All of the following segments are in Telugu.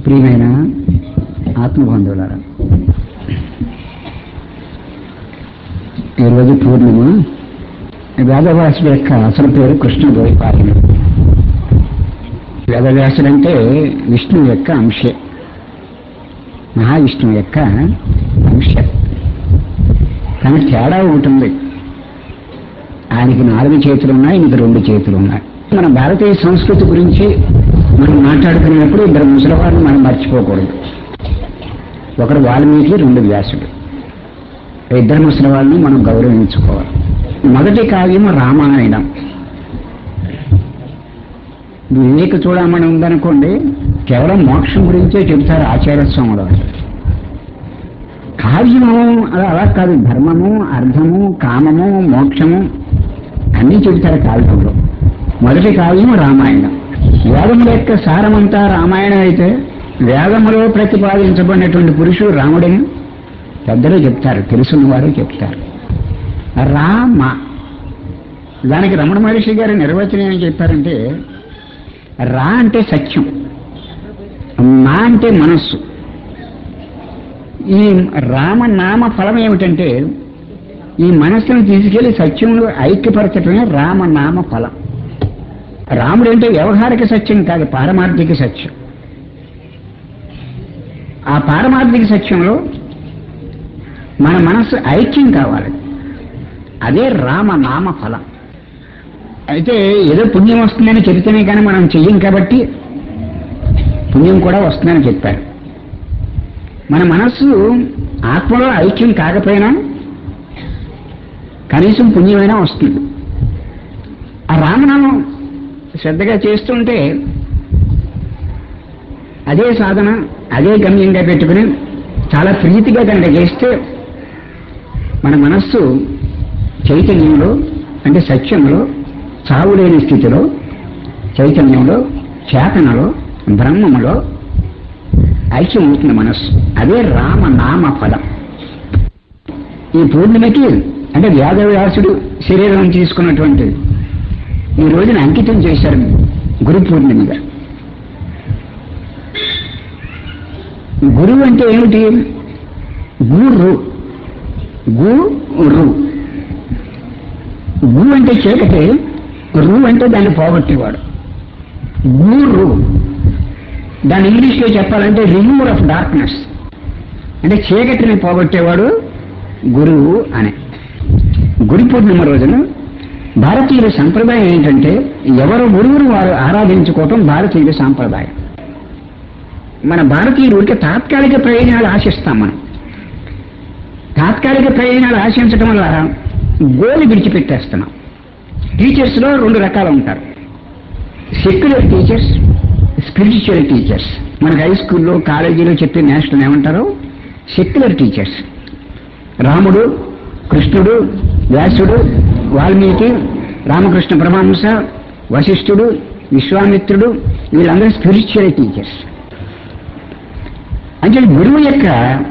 ప్రియమైన ఆత్మబంధువులారా, ఈరోజు పూర్ణిమ. వేదవ్యాసుడు యొక్క అసలు పేరు కృష్ణద్వైపాయనుడు. వేదవ్యాసుడు అంటే విష్ణువు యొక్క అంశే, మహావిష్ణువు యొక్క అంశ. కానీ తేడా ఒకటి ఉంది. ఆయనకి 4 చేతులు ఉన్నాయి, ఈయనకి 2 చేతులు ఉన్నాయి. మన భారతీయ సంస్కృతి గురించి మనం మాట్లాడుకునేటప్పుడు 2 ముసలివారిని మనం మర్చిపోకూడదు. ఒకడు వాల్మీకి, 2 వ్యాసుడు. 2 ముసలివారిని మనం గౌరవించుకోవాలి. మొదటి కావ్యం రామాయణం. వివేక చూడమని ఉందనుకోండి, కేవలం మోక్షం గురించే చెబుతారు ఆచార్య స్వాములు. కావ్యము అలా కాదు, ధర్మము, అర్థము, కామము, మోక్షము అన్నీ చెబుతారు కావ్యంలో. మొదటి కావ్యం రామాయణం. వేదముల యొక్క సారమంతా రామాయణం అయితే వేదములో ప్రతిపాదించబడినటువంటి పురుషుడు రాముడని పెద్దలు చెప్తారు, తెలుసున్నవారు చెప్తారు. రామ, దానికి రమణ మహర్షి గారి నిర్వచనం ఏమని చెప్పారంటే, రా అంటే సత్యం, మా అంటే మనస్సు. ఈ రామనామ ఫలం ఏమిటంటే, ఈ మనస్సును తీసుకెళ్లి సత్యంలో ఐక్యపరచటమే రామనామ ఫలం. రాముడు అంటే వ్యవహారిక సత్యం కాదు, పారమార్థిక సత్యం. ఆ పారమార్థిక సత్యంలో మన మనస్సు ఐక్యం కావాలి, అదే రామనామ ఫలం. అయితే ఏదో పుణ్యం వస్తుందని చెబితేనే కానీ మనం చెయ్యం, కాబట్టి పుణ్యం కూడా వస్తుందని చెప్పారు. మన మనస్సు ఆత్మలో ఐక్యం కాకపోయినా కనీసం పుణ్యమైనా వస్తుంది. ఆ రామనామం శ్రద్ధగా చేస్తుంటే అదే సాధన, అదే గమ్యంగా పెట్టుకుని చాలా ప్రీతిగా కనుక చేస్తే మన మనస్సు చైతన్యంలో, అంటే సత్యంలో, చావులేని స్థితిలో, చైతన్యంలో, చేతనలో, బ్రహ్మములో ఐక్యం అవుతుంది మనస్సు. అదే రామనామ ఫలం. ఈ పూర్ణిమకి అంటే వేదవ్యాసుడు శరీరం తీసుకున్నటువంటి ఈ రోజున అంకితం చేశారు గురు పూర్ణిమగా. గురువు అంటే ఏమిటి? గురు, గురు. గు అంటే చీకటి, రు అంటే దాన్ని పోగొట్టేవాడు. గురు, దాని ఇంగ్లీష్లో చెప్పాలంటే రిమూవర్ ఆఫ్ డార్క్నెస్, అంటే చీకటిని పోగొట్టేవాడు గురువు అని. గురు పూర్ణిమ రోజున భారతీయుల సంప్రదాయం ఏంటంటే, ఎవరు గురువును వారు ఆరాధించుకోవటం భారతీయుల సాంప్రదాయం. మన భారతీయులు ఊరికే తాత్కాలిక ప్రయోజనాలు ఆశిస్తాం. మనం తాత్కాలిక ప్రయోజనాలు ఆశించడం వల్ల గోలు విడిచిపెట్టేస్తున్నాం. టీచర్స్లో 2 రకాలు ఉంటారు, సెక్యులర్ టీచర్స్, స్పిరిచువల్ టీచర్స్. మనకు హై స్కూల్లో, కాలేజీలో చెప్పే నేషనల్ ఏమంటారు? Secular teachers. రాముడు, కృష్ణుడు, వ్యాసుడు, వాల్మీకి, రామకృష్ణ పరమహంస, వశిష్ఠుడు, విశ్వామిత్రుడు, వీళ్ళందరూ స్పిరిచువల్ టీచర్స్. అంటే గురువు యొక్క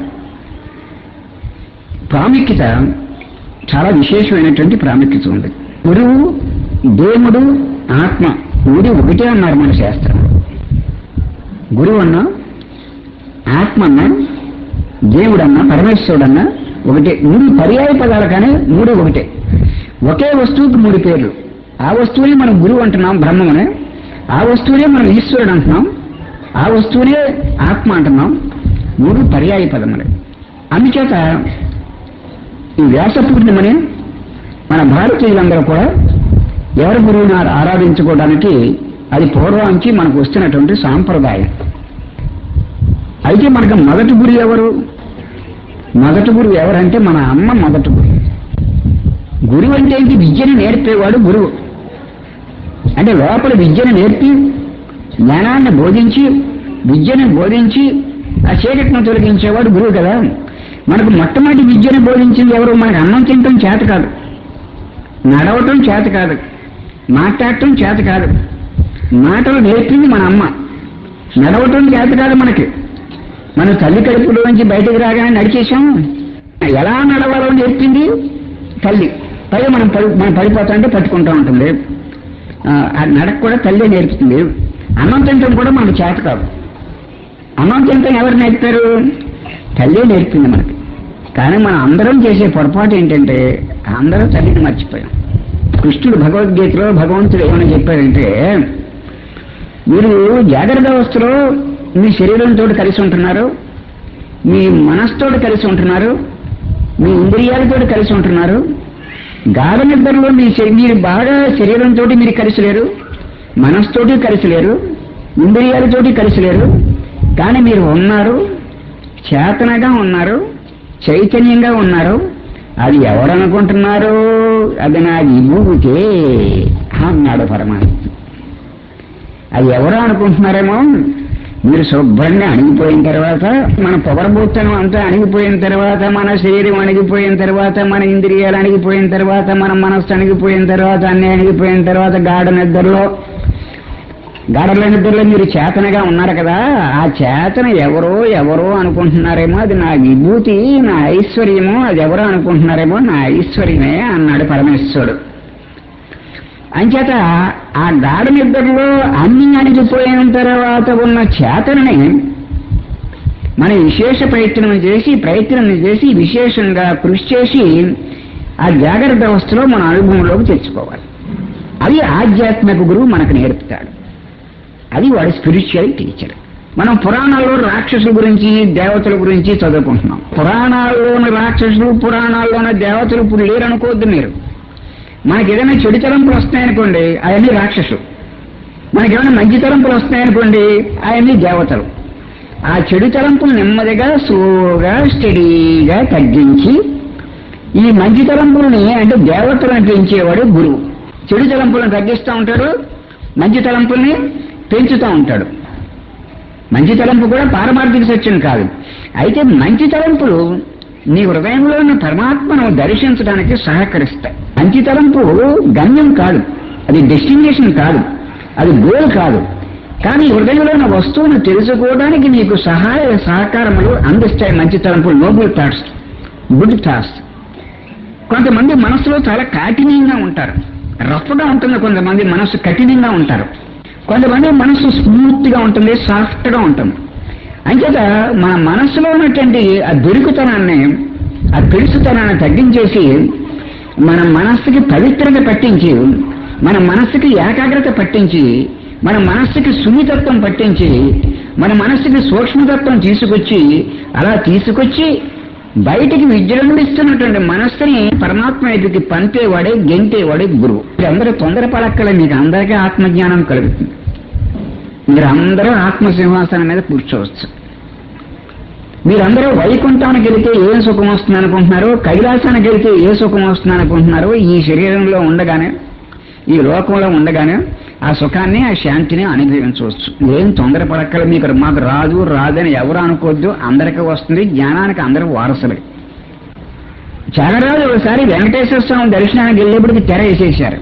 ప్రాముఖ్యత చాలా విశేషమైనటువంటి ప్రాముఖ్యత ఉంది. గురువు, దేవుడు, ఆత్మ ఊరి ఒకటే అన్నారు మన శాస్త్రంలో. గురువు అన్నా, ఆత్మ అన్నా, దేవుడన్నా, పరమేశ్వరుడన్నా ఒకటే. 3 పర్యాయ పదాలు, కానీ 3 ఒకటే. ఒకే వస్తువుకి 3 పేర్లు. ఆ వస్తువునే మనం గురువు అంటున్నాం, బ్రహ్మమనే. ఆ వస్తువునే మనం ఈశ్వరుడు అంటున్నాం, ఆ వస్తువునే ఆత్మ అంటున్నాం. 3 పర్యాయ పదములే. అందుచేత ఈ వ్యాస పూర్ణిమని మన భారతీయులందరూ కూడా ఎవరి గురువుని ఆరాధించుకోవడానికి అది పూర్వానికి మనకు వస్తున్నటువంటి సాంప్రదాయం. అయితే మనకు మొదటి గురువు ఎవరు? మొదటి గురువు ఎవరంటే మన అమ్మ మొదటి గురువు. గురువు అంటే ఏంటి? విద్యను నేర్పేవాడు గురువు. అంటే లోపల విద్యను నేర్పి, జ్ఞానాన్ని బోధించి, విద్యను బోధించి ఆ చీకటిని తొలగించేవాడు గురువు కదా. మనకు మొట్టమొదటి విద్యను బోధించింది ఎవరు? మనకు అన్నం తినటం చేత కాదు, నడవటం చేత కాదు, మాట్లాడటం చేత కాదు. మాటలు నేర్పింది మన అమ్మ. నడవటం చేత కాదు మనకి. మనం తల్లి కడుపులోంచి బయటకు రాగానే నడిచేసాము. ఎలా నడవాలో నేర్పింది తల్లి. పైగా మనం పడిపోతా అంటే పట్టుకుంటూ ఉంటుంది. నడక కూడా తల్లి నేర్పుతుంది. అన్నం తినటం కూడా మనకు చేత కాదు. అన్నం తింటాం ఎవరు నేర్పారు? తల్లి నేర్పింది మనకి. కానీ మనం అందరం చేసే పొరపాటు ఏంటంటే అందరూ తల్లిని మర్చిపోయాం. కృష్ణుడు భగవద్గీతలో భగవంతుడు ఏమని చెప్పాడంటే, మీరు జాగ్రత్త అవస్థలో మీ శరీరంతో కలిసి ఉంటున్నారు, మీ మనస్సుతో కలిసి ఉంటున్నారు, మీ ఇంద్రియాలతో కలిసి ఉంటున్నారు. గాఢ నిద్రలో మీరు బాగా శరీరంతో మీరు కలిసి లేరు, మనస్సుతోటి కలిసి లేరు, ఇంద్రియాలతోటి కలిసి లేరు. కానీ మీరు ఉన్నారు, చేతనగా ఉన్నారు, చైతన్యంగా ఉన్నారు. అది ఎవరనుకుంటున్నారు? అది నా విభూతే అన్నాడు పరమాత్మ. అది ఎవరో అనుకుంటున్నారేమో. మీరు శుభ్రంగా అణిగిపోయిన తర్వాత, మన పొగరబోత్తనం అంతా అణిగిపోయిన తర్వాత, మన శరీరం అణిగిపోయిన తర్వాత, మన ఇంద్రియాలు అణిగిపోయిన తర్వాత, మన మనస్సు అణిగిపోయిన తర్వాత, అన్నీ అణిగిపోయిన తర్వాత గాఢ నిద్రలో మీరు చేతనగా ఉన్నారు కదా. ఆ చేతన ఎవరో అనుకుంటున్నారేమో. అది నా విభూతి, నా ఐశ్వర్యమో. అది ఎవరో అనుకుంటున్నారేమో, నా ఐశ్వర్యమే అన్నాడు పరమేశ్వరుడు. అంచేత ఆ గాఢ నిద్రలో అన్ని అణిగిపోయిన తర్వాత ఉన్న చేతనని మనం విశేష ప్రయత్నం చేసి విశేషంగా కృషి చేసి ఆ జాగ్రత్త అవస్థలో మన అనుభవంలోకి తెచ్చుకోవాలి. అది ఆధ్యాత్మిక గురువు మనకు నేర్పుతాడు. అది వాడి స్పిరిచువల్ టీచర్. మనం పురాణాల్లో రాక్షసుల గురించి దేవతల గురించి చదువుకుంటున్నాం. పురాణాల్లోని రాక్షసులు, పురాణాల్లోని దేవతలు ఇప్పుడు లేరనుకోవద్దు మీరు. మనకి ఏదైనా చెడు తలంపులు వస్తున్నాయనుకోండి, అవన్నీ రాక్షసులు. మనకేమైనా మంచి తలంపులు వస్తున్నాయనుకోండి, అవన్నీ దేవతలు. ఆ చెడు తలంపులు నెమ్మదిగా స్లోగా స్టడీగా తగ్గించి ఈ మంచి తలంపుల్ని అంటే దేవతలను పెంచేవాడు గురువు. చెడు తలంపులను తగ్గిస్తూ ఉంటాడు, మంచి తలంపుల్ని పెంచుతూ ఉంటాడు. మంచి తలంపు కూడా పారమార్థిక సత్యం కాదు. అయితే మంచి తలంపులు నీ హృదయంలో ఉన్న పరమాత్మను దర్శించడానికి సహకరిస్తాయి. మంచి తలంపు గమ్యం కాదు, అది డెస్టినేషన్ కాదు, అది గోల్ కాదు. కానీ హృదయంలో ఉన్న వస్తువును తెలుసుకోవడానికి నీకు సహకారములు అందిస్తాయి మంచి తలంపులు. Noble thoughts, good thoughts. కొంతమంది మనసులో చాలా కాఠిన్యంగా ఉంటారు, రఫ్గా ఉంటుంది. కొంతమంది మనసు కఠినంగా ఉంటారు. కొంతమంది మనసు స్మూత్ గా ఉంటుంది, సాఫ్ట్ గా ఉంటుంది. అంచేత మన మనస్సులో ఉన్నటువంటి ఆ దొరికుతనాన్ని, ఆ పెరుసుతనాన్ని తగ్గించేసి మన మనస్సుకి పవిత్రత పట్టించి, మన మనస్సుకి ఏకాగ్రత పట్టించి, మన మనస్సుకి సున్నితత్వం పట్టించి, మన మనస్సుకి సూక్ష్మతత్వం తీసుకొచ్చి బయటికి విజృంభిస్తున్నటువంటి మనస్సుని పరమాత్మ ఎదుటికి పంపేవాడే, గెంటేవాడే గురువు. మీరందరూ తొందరపడక్కలే, మీకు అందరికీ ఆత్మజ్ఞానం కలుగుతుంది. మీరందరూ ఆత్మసింహాసనం మీద కూర్చోవచ్చు. మీరందరూ వైకుంఠానికి వెళితే ఏ సుఖం వస్తుంది అనుకుంటున్నారో, కైలాసానికి వెళితే ఏ సుఖం వస్తుంది అనుకుంటున్నారో, ఈ శరీరంలో ఉండగానే, ఈ లోకంలో ఉండగానే ఆ సుఖాన్ని, ఆ శాంతిని అనుభవించవచ్చు. ఏం తొందరపడక్కల. మాకు రాదని ఎవరు అనుకోవద్దు. అందరికీ వస్తుంది. జ్ఞానానికి అందరూ వారసులే. త్యాగరాజు ఒకసారి వెంకటేశ్వర స్వామి దర్శనానికి వెళ్ళేప్పటికి తెర వేసేశారు.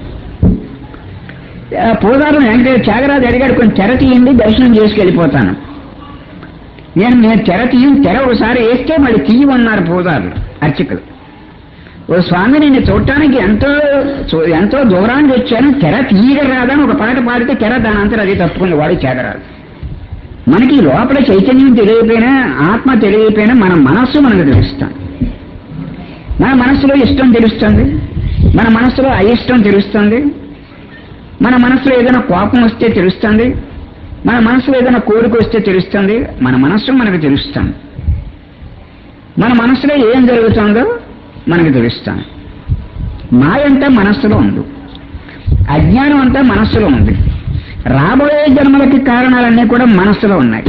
పూజారు త్యాగరాజు అడిగాడు, కొంచెం తెర తీయండి, దర్శనం చేసుకెళ్ళిపోతాను. నేను తెర ఒకసారి వేస్తే మళ్ళీ తీయమన్నారు పూజారులు, అర్చకులు. ఓ స్వామి, నేను చూడటానికి ఎంతో దూరానికి వచ్చాను, తెర తీయగా రాదని ఒక పాట పాడితే తెర దానంతా అది తప్పుకుంది. వాడు త్యాగరాజు. మనకి లోపల చైతన్యం తెలియకపోయినా, ఆత్మ తెలియకపోయినా మన మనస్సు మనకు తెలుస్తాం. మన మనస్సులో ఇష్టం తెలుస్తుంది, మన మనస్సులో అయిష్టం తెలుస్తుంది, మన మనస్సులో ఏదైనా కోపం వస్తే తెలుస్తుంది, మన మనస్సులో ఏదైనా కోరిక వస్తే తెలుస్తుంది. మన మనస్సు మనకు తెలుస్తుంది. మన మనస్సులో ఏం జరుగుతుందో మనకు తెలుస్తాను. మాయ అంతా మనస్సులో ఉంది, అజ్ఞానం అంతా మనస్సులో ఉంది. రాబోయే జన్మలకి కారణాలన్నీ కూడా మనస్సులో ఉన్నాయి.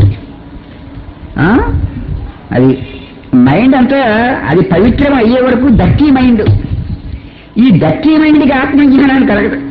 అది మైండ్ అంతా అది పవిత్రం అయ్యే వరకు దక్కీ మైండ్. ఈ దక్కీ మైండ్కి ఆత్మజ్ఞానాన్ని కలగదు.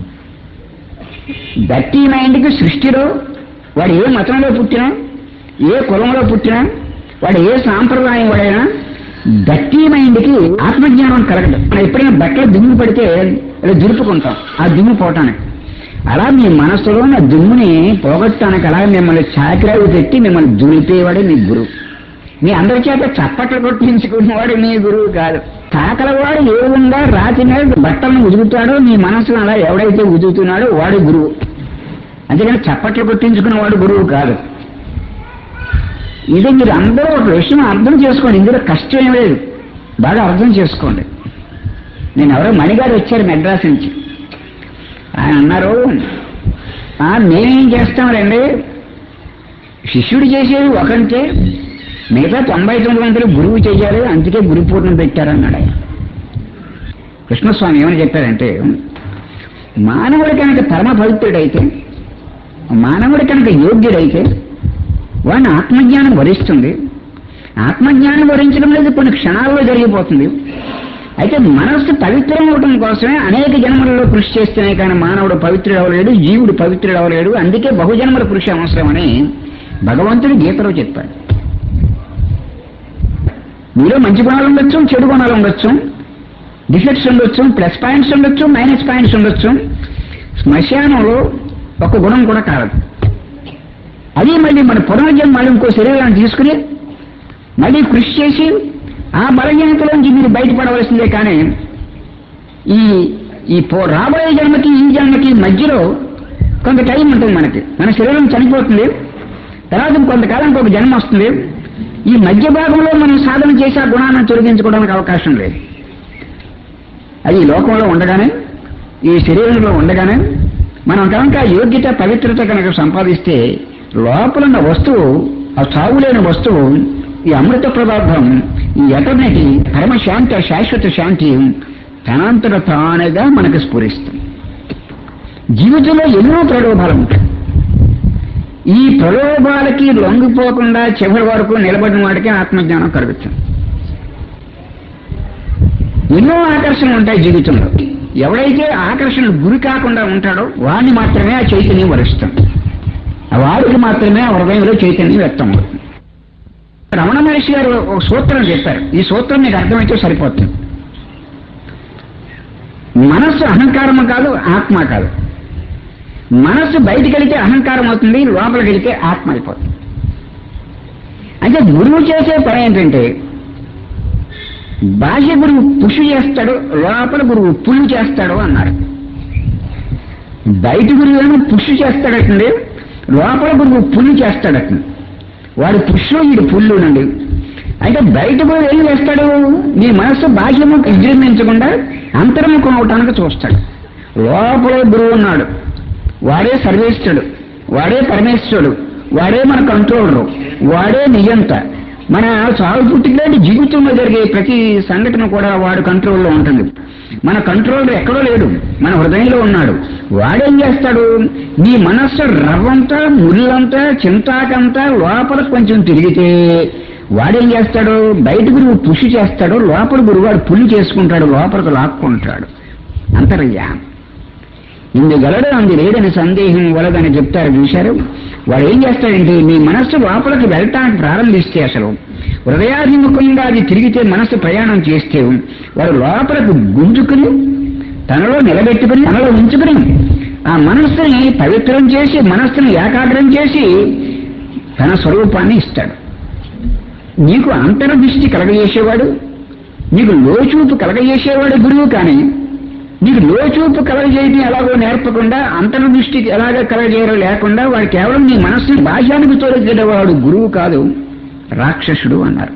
దక్కీ మైండ్కి సృష్టిలో వాడు ఏ మతంలో పుట్టినా, ఏ కులంలో పుట్టినా, వాడు ఏ సాంప్రదాయం వాడైనా దక్కీ మైండ్కి ఆత్మజ్ఞానం కలగదు. మనం ఎప్పుడైనా బట్టలు దుమ్ము పడితే ఇలా దులుపుకుంటాం ఆ దుమ్ము పోవటానికి. అలా మీ మనస్సులో నా దుమ్ముని పోగొట్టడానికి అలా మిమ్మల్ని చాకరాలు పెట్టి మిమ్మల్ని దులిపేవాడే మీ గురువు. మీ అందరి చేత చప్పట్లు కొట్టించుకున్నవాడు మీ గురువు కాదు. కాకలవాడు ఏ విధంగా రాతి మీద బట్టలను ఉదుగుతాడో మీ మనసును అలా ఎవడైతే ఉదుగుతున్నాడో వాడు గురువు. అంతేకాని చప్పట్లు కొట్టించుకున్నవాడు గురువు కాదు. ఇది మీరు అందరూ ఒక విషయం అర్థం చేసుకోండి, ఇందులో కష్టం ఏం లేదు, బాగా అర్థం చేసుకోండి. నేను ఎవరో మణిగారు వచ్చారు మెడ్రాస్ నుంచి, ఆయన అన్నారు, మేమేం చేస్తాంలేండి, శిష్యుడు చేసేది ఒకంటే మిగతా 99 మందిలో గురువు చెయ్యాలి, అందుకే గురు పూర్ణం పెట్టారన్నాడు ఆయన. కృష్ణస్వామి ఏమని చెప్పారంటే, మానవుడి కనుక పరమ పవిత్రుడైతే, మానవుడి కనుక యోగ్యుడైతే వాడిని ఆత్మజ్ఞానం వరిస్తుంది. ఆత్మజ్ఞానం వరించడం లేదు, కొన్ని క్షణాల్లో జరిగిపోతుంది. అయితే మనస్సు పవిత్రం అవడం కోసమే అనేక జన్మలలో కృషి చేస్తేనే కానీ మానవుడు పవిత్రుడు అవ్వలేడు, జీవుడు పవిత్రుడు అవ్వలేడు. అందుకే బహుజన్మల కృషి అవసరమని భగవంతుడు గీతలో చెప్పాడు. మీలో మంచి గుణాలు ఉండొచ్చు, చెడు గుణాలు ఉండొచ్చు, డిఫెక్ట్స్ ఉండొచ్చు, ప్లస్ పాయింట్స్ ఉండొచ్చు, మైనస్ పాయింట్స్ ఉండొచ్చు. శ్మశానంలో ఒక గుణం కూడా కాదు. అది మళ్ళీ మన పునర్జన్మ మళ్ళీ ఇంకో శరీరాన్ని తీసుకుని మళ్ళీ కృషి చేసి ఆ బలహీనతలోంచి మీరు బయటపడవలసిందే. కానీ ఈ రాబోయే జన్మకి ఈ జన్మకి మధ్యలో కొంత టైం ఉంటుంది. మన శరీరం చనిపోతుంది, తర్వాత కొంతకాలానికి ఒక జన్మ వస్తుంది. ఈ మధ్య భాగంలో మనం సాధన చేసి ఆ గుణాన్ని తొలగించుకోవడానికి అవకాశం లేదు. అది ఈ లోకంలో ఉండగానే, ఈ శరీరంలో ఉండగానే మనం కనుక యోగ్యత పవిత్రత కనుక సంపాదిస్తే లోపల ఉన్న వస్తువు, ఆ చావులేని వస్తువు, ఈ అమృత పదార్థం, ఈ ఎటర్నిటీ, పరమశాంతి, శాశ్వత శాంతి తనంతట తానుగా మనకు స్ఫురిస్తుంది. జీవితంలో ఎన్నో ప్రలోభాలు ఉంటాయి. ఈ ప్రలోభాలకి లొంగిపోకుండా చివరి వరకు నిలబడిన వాడికి ఆత్మజ్ఞానం కలుగుతుంది. ఎన్నో ఆకర్షణలు ఉంటాయి జీవితంలో. ఎవడైతే ఆకర్షణలు గురి కాకుండా ఉంటాడో వాడిని మాత్రమే ఆ చైతన్యం వరిస్తాం. వాడికి మాత్రమే ఆ హృదయంలో చైతన్యం వ్యక్తం అవుతుంది. రమణ మహర్షి గారు ఒక సూత్రం చెప్పారు. ఈ సూత్రం మీకు అర్థమైతే సరిపోతుంది. మనస్సు అహంకారము కాదు, ఆత్మ కాదు. మనస్సు బయటికి వెళితే అహంకారం అవుతుంది, లోపలికి వెళితే ఆత్మ అయిపోతుంది. అంటే గురువు చేసే పని ఏంటంటే, బాహ్య గురువు పుష్ చేస్తాడు, లోపల గురువు పుల్ చేస్తాడు అన్నారు. బయట గురువు పుష్ చేస్తాడటండి, లోపల గురువు పుల్ చేస్తాడటండి. వాడు పుష్, వీడు పుల్లు నండి. అయితే బయట గురువు ఏం చేస్తాడు, నీ మనస్సు బాహ్యముఖ విజృంభించకుండా అంతర్ముఖం అవటానికి చూస్తాడు. లోపల గురువు ఉన్నాడు, వాడే సర్వేశ్వరుడు, వాడే పరమేశ్వరుడు, వాడే మన కంట్రోలరు, వాడే నియంత. మన చావు పుట్టిలాంటి జీవితంలో జరిగే ప్రతి సంఘటన కూడా వాడు కంట్రోల్లో ఉంటుంది. మన కంట్రోలర్ ఎక్కడో లేడు, మన హృదయంలో ఉన్నాడు. వాడేం చేస్తాడు, నీ మనస్సు రవ్వంతా, ముళ్ళంతా, చింతాకంతా లోపల కొంచెం తిరిగితే వాడేం చేస్తాడు, బయట గురువు పుష్ చేస్తాడు, లోపల గురువు వాడు పుల్లి చేసుకుంటాడు, లోపలికి లాక్కుంటాడు. అంతర్యామి ఇందుగలడు అంది లేదని సందేహం వలదని చెప్తారు. చూశారు, వాడు ఏం చేస్తాడంటే, మీ మనస్సు లోపలికి వెళ్ళటానికి ప్రారంభిస్తే, అసలు హృదయాభిముఖంగా అది తిరిగితే, మనస్సు ప్రయాణం చేస్తే వాడు లోపలికి గుంజుకుని తనలో నిలబెట్టుకుని తనలో ఉంచుకుని ఆ మనస్సుని పవిత్రం చేసి, మనస్సుని ఏకాగ్రం చేసి తన స్వరూపాన్ని ఇస్తాడు. నీకు అంతర్దృష్టి కలగజేసేవాడు, నీకు లోచూపు కలగజేసేవాడు గురువు. కానీ నీకు లోచూపు కలగజేయడం ఎలాగో నేర్పకుండా, అంతర్దృష్టికి ఎలాగ కలగజేయడం లేకుండా వాడు కేవలం నీ మనస్సుని బాహ్యానికి తోలగేవాడు గురువు కాదు, రాక్షసుడు అన్నారు.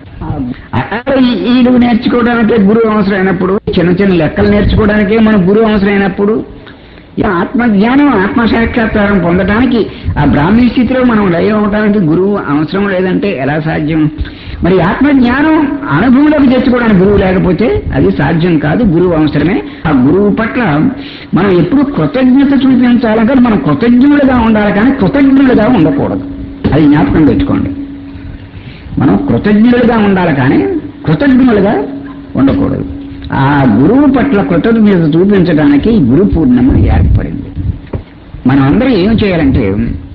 ఈడు నేర్చుకోవడానికే గురువు అవసరమైనప్పుడు, చిన్న చిన్న లెక్కలు నేర్చుకోవడానికే మన గురువు అవసరమైనప్పుడు, ఆత్మజ్ఞానం, ఆత్మసాక్షాత్కారం పొందడానికి, ఆ బ్రాహ్మీ స్థితిలో మనం లయం అవడానికి గురువు అవసరం లేదంటే ఎలా సాధ్యం? మరి ఆత్మజ్ఞానం అనుభవంలోకి తెచ్చుకోవడానికి గురువు లేకపోతే అది సాధ్యం కాదు. గురువు అవసరమే. ఆ గురువు పట్ల మనం ఎప్పుడు కృతజ్ఞత చూపించాలి. కానీ మనం కృతజ్ఞులుగా ఉండాలి, కానీ కృతజ్ఞులుగా ఉండకూడదు. అది జ్ఞాపకం పెట్టుకోండి. మనం కృతజ్ఞులుగా ఉండాలి, కానీ కృతజ్ఞులుగా ఉండకూడదు. ఆ గురువు పట్ల కృతజ్ఞత చూపించడానికి గురు పూర్ణిమ ఏర్పడింది. మనం అందరం ఏం చేయాలంటే,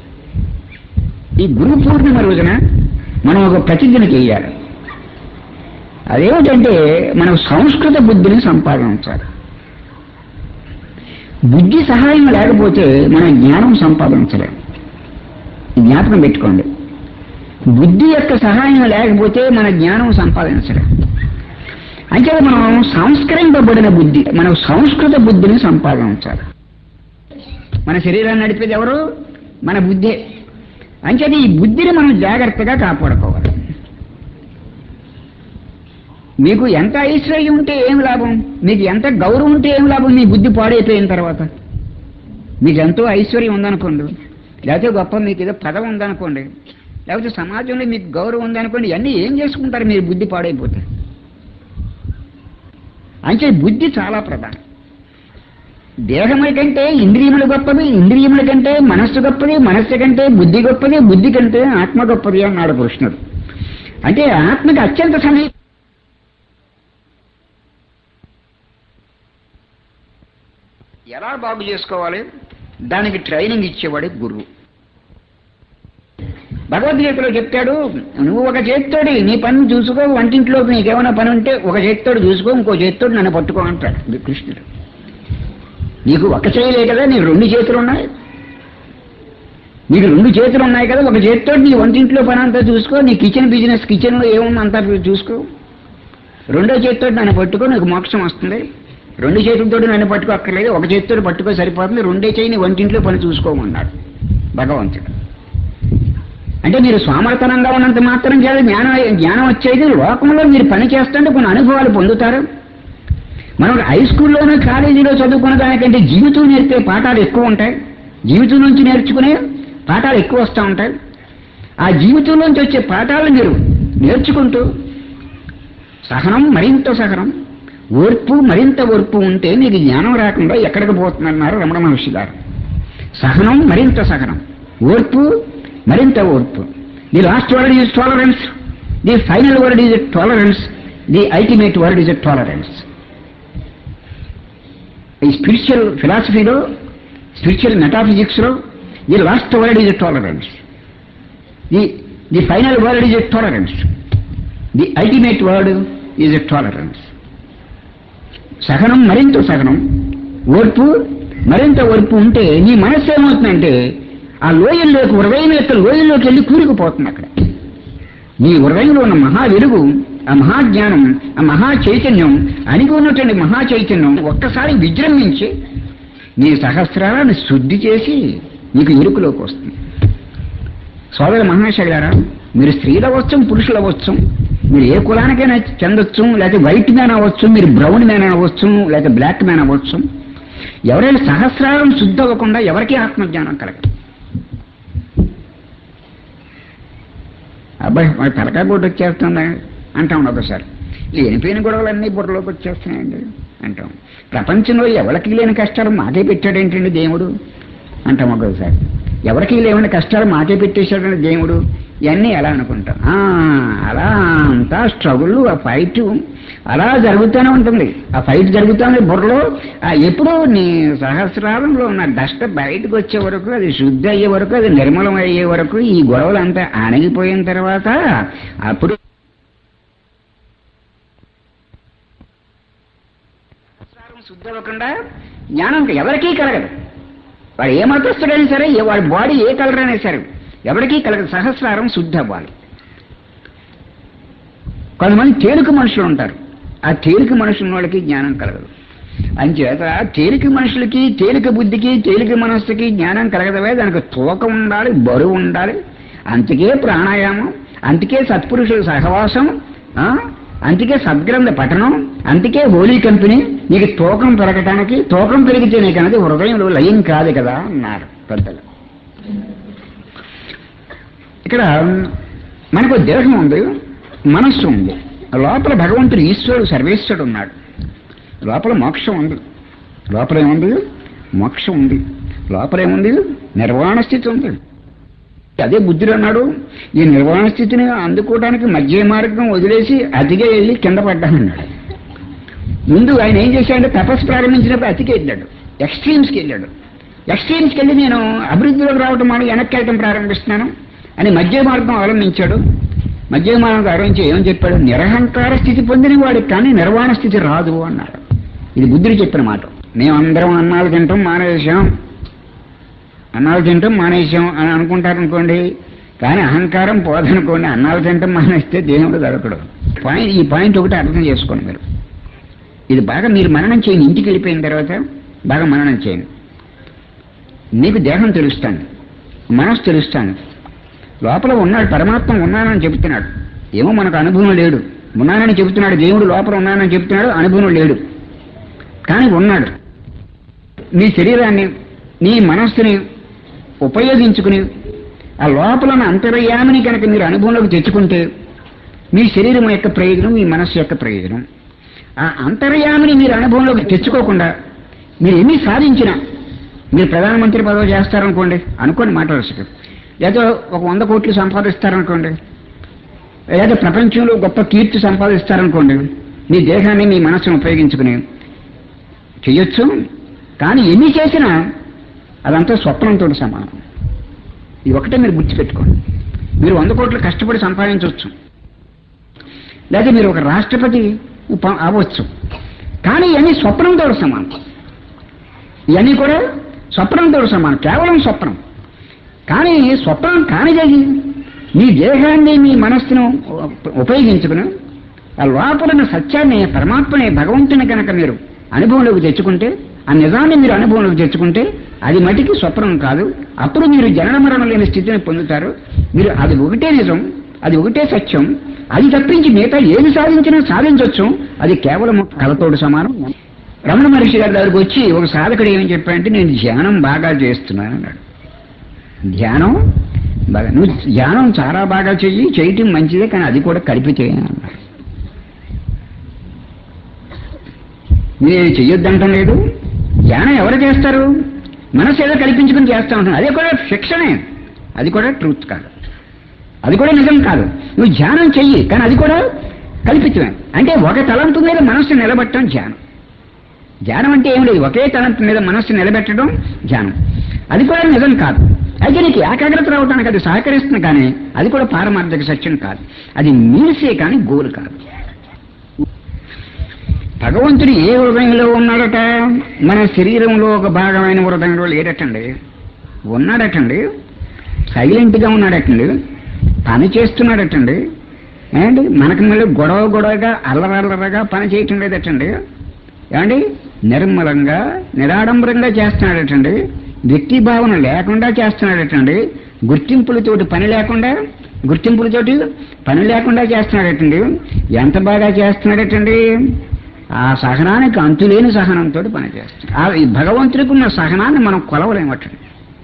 ఈ గురు పూర్ణిమ రోజున మనం ఒక ప్రతిజ్ఞ చేయాలి. అదేమిటంటే, మనం సంస్కృత బుద్ధిని సంపాదించాలి. బుద్ధి సహాయం లేకపోతే మనం జ్ఞానం సంపాదించలేం. జ్ఞాపకం పెట్టుకోండి. బుద్ధి యొక్క సహాయం లేకపోతే మన జ్ఞానం సంపాదించలేం. అంటే మనం సంస్కరింపబడిన బుద్ధి, మనం సంస్కృత బుద్ధిని సంపాదించాలి. మన శరీరాన్ని నడిపేది ఎవరు? మన బుద్ధే. అంచేది ఈ బుద్ధిని మనం జాగ్రత్తగా కాపాడుకోవాలి. మీకు ఎంత ఐశ్వర్యం ఉంటే ఏం లాభం, మీకు ఎంత గౌరవం ఉంటే ఏం లాభం, మీ బుద్ధి పాడైపోయిన తర్వాత. మీకు ఎంతో ఐశ్వర్యం ఉందనుకోండి, లేకపోతే గొప్ప మీకు ఏదో పదం ఉందనుకోండి, లేకపోతే సమాజంలో మీకు గౌరవం ఉందనుకోండి, ఇవన్నీ ఏం చేసుకుంటారు, మీరు బుద్ధి పాడైపోతారు. అంటే బుద్ధి చాలా ప్రధానం. దేహముల కంటే ఇంద్రియములు గొప్పవి, ఇంద్రియముల కంటే మనస్సు గొప్పది, మనస్సు కంటే బుద్ధి గొప్పది, బుద్ధి కంటే ఆత్మ గొప్పది అన్నాడు కృష్ణుడు. అంటే ఆత్మకి అత్యంత సమయం. ఎలా బాగు చేసుకోవాలి, దానికి ట్రైనింగ్ ఇచ్చేవాడు గురువు. భగవద్గీతలో చెప్తాడు, నువ్వు ఒక చేత్తోడి నీ పని చూసుకో, వంటింట్లో నీకేమైనా పని ఉంటే ఒక చేత్తోడు చూసుకో, ఇంకో చేత్తోడు నన్ను పట్టుకో అంటాడు కృష్ణుడు. నీకు ఒక చేయలే కదా, నీకు 2 చేతులు ఉన్నాయి, నీకు 2 చేతులు ఉన్నాయి కదా, ఒక చేతితో నీ వంటింట్లో పని అంతా చూసుకో, నీ కిచెన్ బిజినెస్ కిచెన్లో ఏముంది అంతా చూసుకో, 2వ చేతితో నన్ను పట్టుకో, నీకు మోక్షం వస్తుంది. 2 చేతులతో నన్ను పట్టుకో అక్కర్లేదు, ఒక చేతితో పట్టుకో సరిపోతుంది, 2 చేయి నీ వంటింట్లో పని చూసుకోమన్నాడు భగవంతుడు. అంటే మీరు సోమరతనంగా ఉన్నంత మాత్రం చేయాలి జ్ఞానం వచ్చేది. లోకంలో మీరు పని చేస్తుంటే కొన్ని అనుభవాలు పొందుతారు. మనం హై స్కూల్లోనూ కాలేజీలో చదువుకున్న దానికంటే జీవితం నేర్పే పాఠాలు ఎక్కువ ఉంటాయి, జీవితం నుంచి నేర్చుకునే పాఠాలు ఎక్కువ వస్తూ ఉంటాయి. ఆ జీవితంలోంచి వచ్చే పాఠాలను మీరు నేర్చుకుంటూ సహనం మరింత సహనం, ఓర్పు మరింత ఓర్పు ఉంటే మీకు జ్ఞానం రాకుండా ఎక్కడికి పోతుందన్నారు రమణ మహర్షి గారు. సహనం మరింత సహనం, ఓర్పు మరింత ఓర్పు. The last word is tolerance, the final word is tolerance, the ultimate word is tolerance. ఈ స్పిరిచువల్ ఫిలాసఫీలో, స్పిరిచువల్ మెటాఫిజిక్స్లో the last word is tolerance, the final word is tolerance, the ultimate word is tolerance. సహనం మరింత సహనం, ఓర్పు మరింత ఓర్పు ఉంటే నీ మనస్సు ఏమవుతుందంటే ఆ లోయల్లోకి, హృదయం యొక్క లోయల్లోకి వెళ్ళి కూరుకుపోతుంది. అక్కడ నీ హృదయంలో ఉన్న మహా వెలుగు, ఆ మహాజ్ఞానం, ఆ మహా చైతన్యం, అణిగి ఉన్నటువంటి మహా చైతన్యం ఒక్కసారి విజృంభించి నీ సహస్రాలను శుద్ధి చేసి నీకు ఎరుకులోకి వస్తుంది. సోదర మహాశయులారా, మీరు స్త్రీలు అవ్వచ్చు, పురుషులు అవ్వచ్చు, మీరు ఏ కులానికైనా చెందొచ్చు, లేకపోతే వైట్ మ్యాన్ అవ్వచ్చు, మీరు బ్రౌన్ మ్యాన్ అవ్వచ్చు, లేకపోతే బ్లాక్ మ్యాన్ అవ్వచ్చు. ఎవరైనా సహస్రాలను శుద్ధి అవ్వకుండా ఎవరికీ ఆత్మజ్ఞానం కలగదు. అబ్బాయి మరి తలకాయ బొడ్డు వచ్చేస్తుందా అంటాం ఒకసారి. లేనిపోయిన గొడవలన్నీ బుర్రలోకి వచ్చేస్తున్నాయండి అంటాం. ప్రపంచంలో ఎవరికి లేని కష్టాలు మాకే పెట్టాడేంటండి దేవుడు అంటాం ఒకసారి. ఎవరికి లేని కష్టాలు మాకే పెట్టేశాడండి దేవుడు, ఇవన్నీ ఎలా అనుకుంటాం. అలా అంతా స్ట్రగుల్, ఆ ఫైట్ అలా జరుగుతూనే ఉంటుంది. ఆ ఫైట్ జరుగుతుంది బుర్రలో. ఎప్పుడూ నీ సహస్రాలంలో ఉన్న డస్ట్ బయటకు వచ్చే వరకు, అది శుద్ధి అయ్యే వరకు, అది నిర్మలం అయ్యే వరకు, ఈ గొడవలు అంతా అణగిపోయిన తర్వాత అప్పుడు సహస్రారం శుద్ధి అవ్వకుండా జ్ఞానం ఎవరికీ కలగదు. వాడు ఏ మతస్థుడైనా సరే, వాడి బాడీ ఏ కలర్ అయినా సరే ఎవరికీ కలగదు. సహస్రారం శుద్ధి అవ్వాలి. కొంతమంది తేలిక మనుషులు ఉంటారు, ఆ తేలిక మనుషుల వాళ్ళకి జ్ఞానం కలగదు. అంచేత తేలిక మనుషులకి, తేలిక బుద్ధికి, తేలిక మనస్సుకి జ్ఞానం కలగదవే. దానికి తూకం ఉండాలి, బరువు ఉండాలి. అందుకే ప్రాణాయామం, అందుకే సత్పురుషుల సహవాసం, అందుకే సద్గ్రంథ పఠనం, అందుకే హోలీ కంపెనీ. నీకు తూకం పెరగటానికి, తూకం పెరిగితేనే కనుక హృదయంలో లయం కాదు కదా అన్నారు పెద్దలు. ఇక్కడ మనకు దేహం ఉంది, మనస్సు ఉంది, లోపల భగవంతుడు ఈశ్వరుడు సర్వేశ్వరుడు ఉన్నాడు. లోపల మోక్షం ఉంది. లోపల ఏముంది? మోక్షం ఉంది. లోపల ఏముంది? నిర్వాణ స్థితి ఉంది. అదే బుద్ధుడు అన్నాడు, ఈ నిర్వాణ స్థితిని అందుకోవడానికి మధ్య మార్గం వదిలేసి అతిగా వెళ్ళి కింద పడ్డానన్నాడు. ముందు ఆయన ఏం చేశాడంటే తపస్సు ప్రారంభించినప్పుడు అతికి వెళ్ళాడు, ఎక్స్ట్రీమ్స్కి వెళ్ళాడు. ఎక్స్ట్రీమ్స్కి వెళ్ళి నేను అభివృద్ధిలోకి రావటం మనం వెనక్కి వెళ్ళటం ప్రారంభిస్తున్నాను అని మధ్య మార్గం అవలంబించాడు. మధ్య మార్గం అవలంబించి ఏమని చెప్పాడు? నిరహంకార స్థితి పొందిన వాడికి కానీ నిర్వాణ స్థితి రాదు అన్నాడు. ఇది బుద్ధుడు చెప్పిన మాట. మేమందరం అన్నాలు తింటాం మానేసాం అని అనుకుంటారనుకోండి, కానీ అహంకారం పోదనుకోండి. అన్నాలు తింటాం మానేస్తే దేవుడు దొరకడు. ఈ పాయింట్ ఒకటి అర్థం చేసుకోండి మీరు. ఇది బాగా మీరు మననం చేయండి. ఇంటికి వెళ్ళిపోయిన తర్వాత బాగా మననం చేయండి. నీకు దేహం తెలుస్తాను, మనసు తెలుస్తాను, లోపల ఉన్నాడు, పరమాత్మ ఉన్నానని చెబుతున్నాడు. ఏమో మనకు అనుభవం లేడు, ఉన్నానని చెబుతున్నాడు, దేవుడు లోపల ఉన్నానని చెబుతున్నాడు, అనుభవం లేడు, కానీ ఉన్నాడు. నీ శరీరాన్ని నీ మనస్సుని ఉపయోగించుకుని ఆ లోపల అంతర్యామిని కనుక మీరు అనుభవంలోకి తెచ్చుకుంటే మీ శరీరం యొక్క ప్రయోజనం, మీ మనస్సు యొక్క ప్రయోజనం. ఆ అంతర్యామిని మీరు అనుభవంలోకి తెచ్చుకోకుండా మీరు ఎన్ని సాధించినా, మీరు ప్రధానమంత్రి పదవి చేస్తారనుకోండి, అనుకోండి మాట వరుసకు, లేదా ఒక 100 కోట్లు సంపాదిస్తారనుకోండి, లేదా ప్రపంచంలో గొప్ప కీర్తి సంపాదిస్తారనుకోండి, మీ దేహాన్ని మీ మనస్సును ఉపయోగించుకుని చెయ్యొచ్చు. కానీ ఎన్ని చేసినా అదంతా స్వప్నంతో సమానం. ఇది ఒకటే మీరు గుర్తుపెట్టుకోండి. మీరు 100 కోట్లు కష్టపడి సంపాదించవచ్చు, లేదా మీరు ఒక రాష్ట్రపతి అవ్వచ్చు, కానీ ఇవన్నీ స్వప్నంతో సమానం. ఇవన్నీ కూడా స్వప్నంతో సమానం, కేవలం స్వప్నం. కానీ స్వప్నం కానిది మీ దేహాన్ని మీ మనస్సును ఉపయోగించుకుని ఆ లోపల సత్యాన్ని, పరమాత్మని, భగవంతుని కనుక మీరు అనుభవంలోకి తెచ్చుకుంటే, ఆ నిజాన్ని మీరు అనుభవంలోకి తెచ్చుకుంటే అది మటికి స్వప్నం కాదు. అప్పుడు మీరు జనన మరణం లేని స్థితిని పొందుతారు. మీరు అది ఒకటే నిజం, అది ఒకటే సత్యం, అది తప్పించి మిగతా ఏది సాధించినా సాధించవచ్చు, అది కేవలం కలతోడు సమానం. రమణ మహర్షి గారి దగ్గరికి వచ్చి ఒక సాధకుడు ఏమని చెప్పాడంటే, నేను ధ్యానం బాగా చేస్తున్నాను అన్నాడు. ధ్యానం బాగా, నువ్వు ధ్యానం చాలా బాగా చేయటం మంచిదే, కానీ అది కూడా కలిపితే అన్నాడు. మీరు చెయ్యొద్దంటం లేదు. ధ్యానం ఎవరు చేస్తారు? మనసు ఏదో కల్పించుకుని చేస్తూ ఉంటాను, అదే కూడా ఫిక్షనే, అది కూడా ట్రూత్ కాదు, అది కూడా నిజం కాదు. నువ్వు ధ్యానం చెయ్యి, కానీ అది కూడా కల్పితమే. అంటే ఒక తలంపు మీద మనస్సు నిలబెట్టడం ధ్యానం. ధ్యానం అంటే ఏం లేదు, ఒకే తలంపు మీద మనస్సు నిలబెట్టడం ధ్యానం. అది కూడా నిజం కాదు. అయితే నీకు ఏకాగ్రత రావడానికి అది సహకరిస్తుంది, కానీ అది కూడా పారమార్థిక సత్యం కాదు. అది మీల్సే కానీ గోల్ కాదు. భగవంతుడు ఏ హృదయంలో ఉన్నాడట? మన శరీరంలో ఒక భాగమైన హృదయంలో లేడటండి. ఉన్నాడటండి, సైలెంట్గా ఉన్నాడటండి, పని చేస్తున్నాడటండి. ఏమండి, మనకు మళ్ళీ గొడవగా అల్లరల్లరగా పని చేయటం లేదటండి. ఏమండి, నిర్మలంగా నిరాడంబరంగా చేస్తున్నాడటండి, వ్యక్తి భావన లేకుండా చేస్తున్నాడటండి, గుర్తింపులతోటి పని లేకుండా చేస్తున్నాడటండి. ఎంత బాగా చేస్తున్నాడటండి? ఆ సహనానికి అంతులేని సహనంతో పనిచేస్తాడు. ఈ భగవంతుడికి ఉన్న సహనాన్ని మనం కొలవలేమటండి.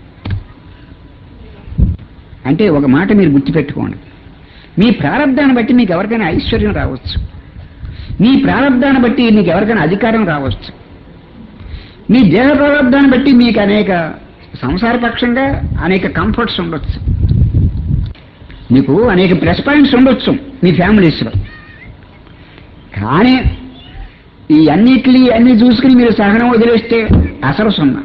అంటే ఒక మాట మీరు గుర్తుపెట్టుకోండి, మీ ప్రారంధాన్ని బట్టి మీకు ఎవరికైనా ఐశ్వర్యం రావచ్చు, మీ ప్రారంధాన్ని బట్టి మీకు ఎవరికైనా అధికారం రావచ్చు, మీ దేహ ప్రారంధాన్ని బట్టి మీకు అనేక సంసారపక్షంగా అనేక కంఫర్ట్స్ ఉండొచ్చు, మీకు అనేక ప్లస్ పాయింట్స్ ఉండొచ్చు మీ ఫ్యామిలీస్లో. కానీ ఈ అన్ని చూసుకుని మీరు సహనం వదిలేస్తే అసలు సున్నా.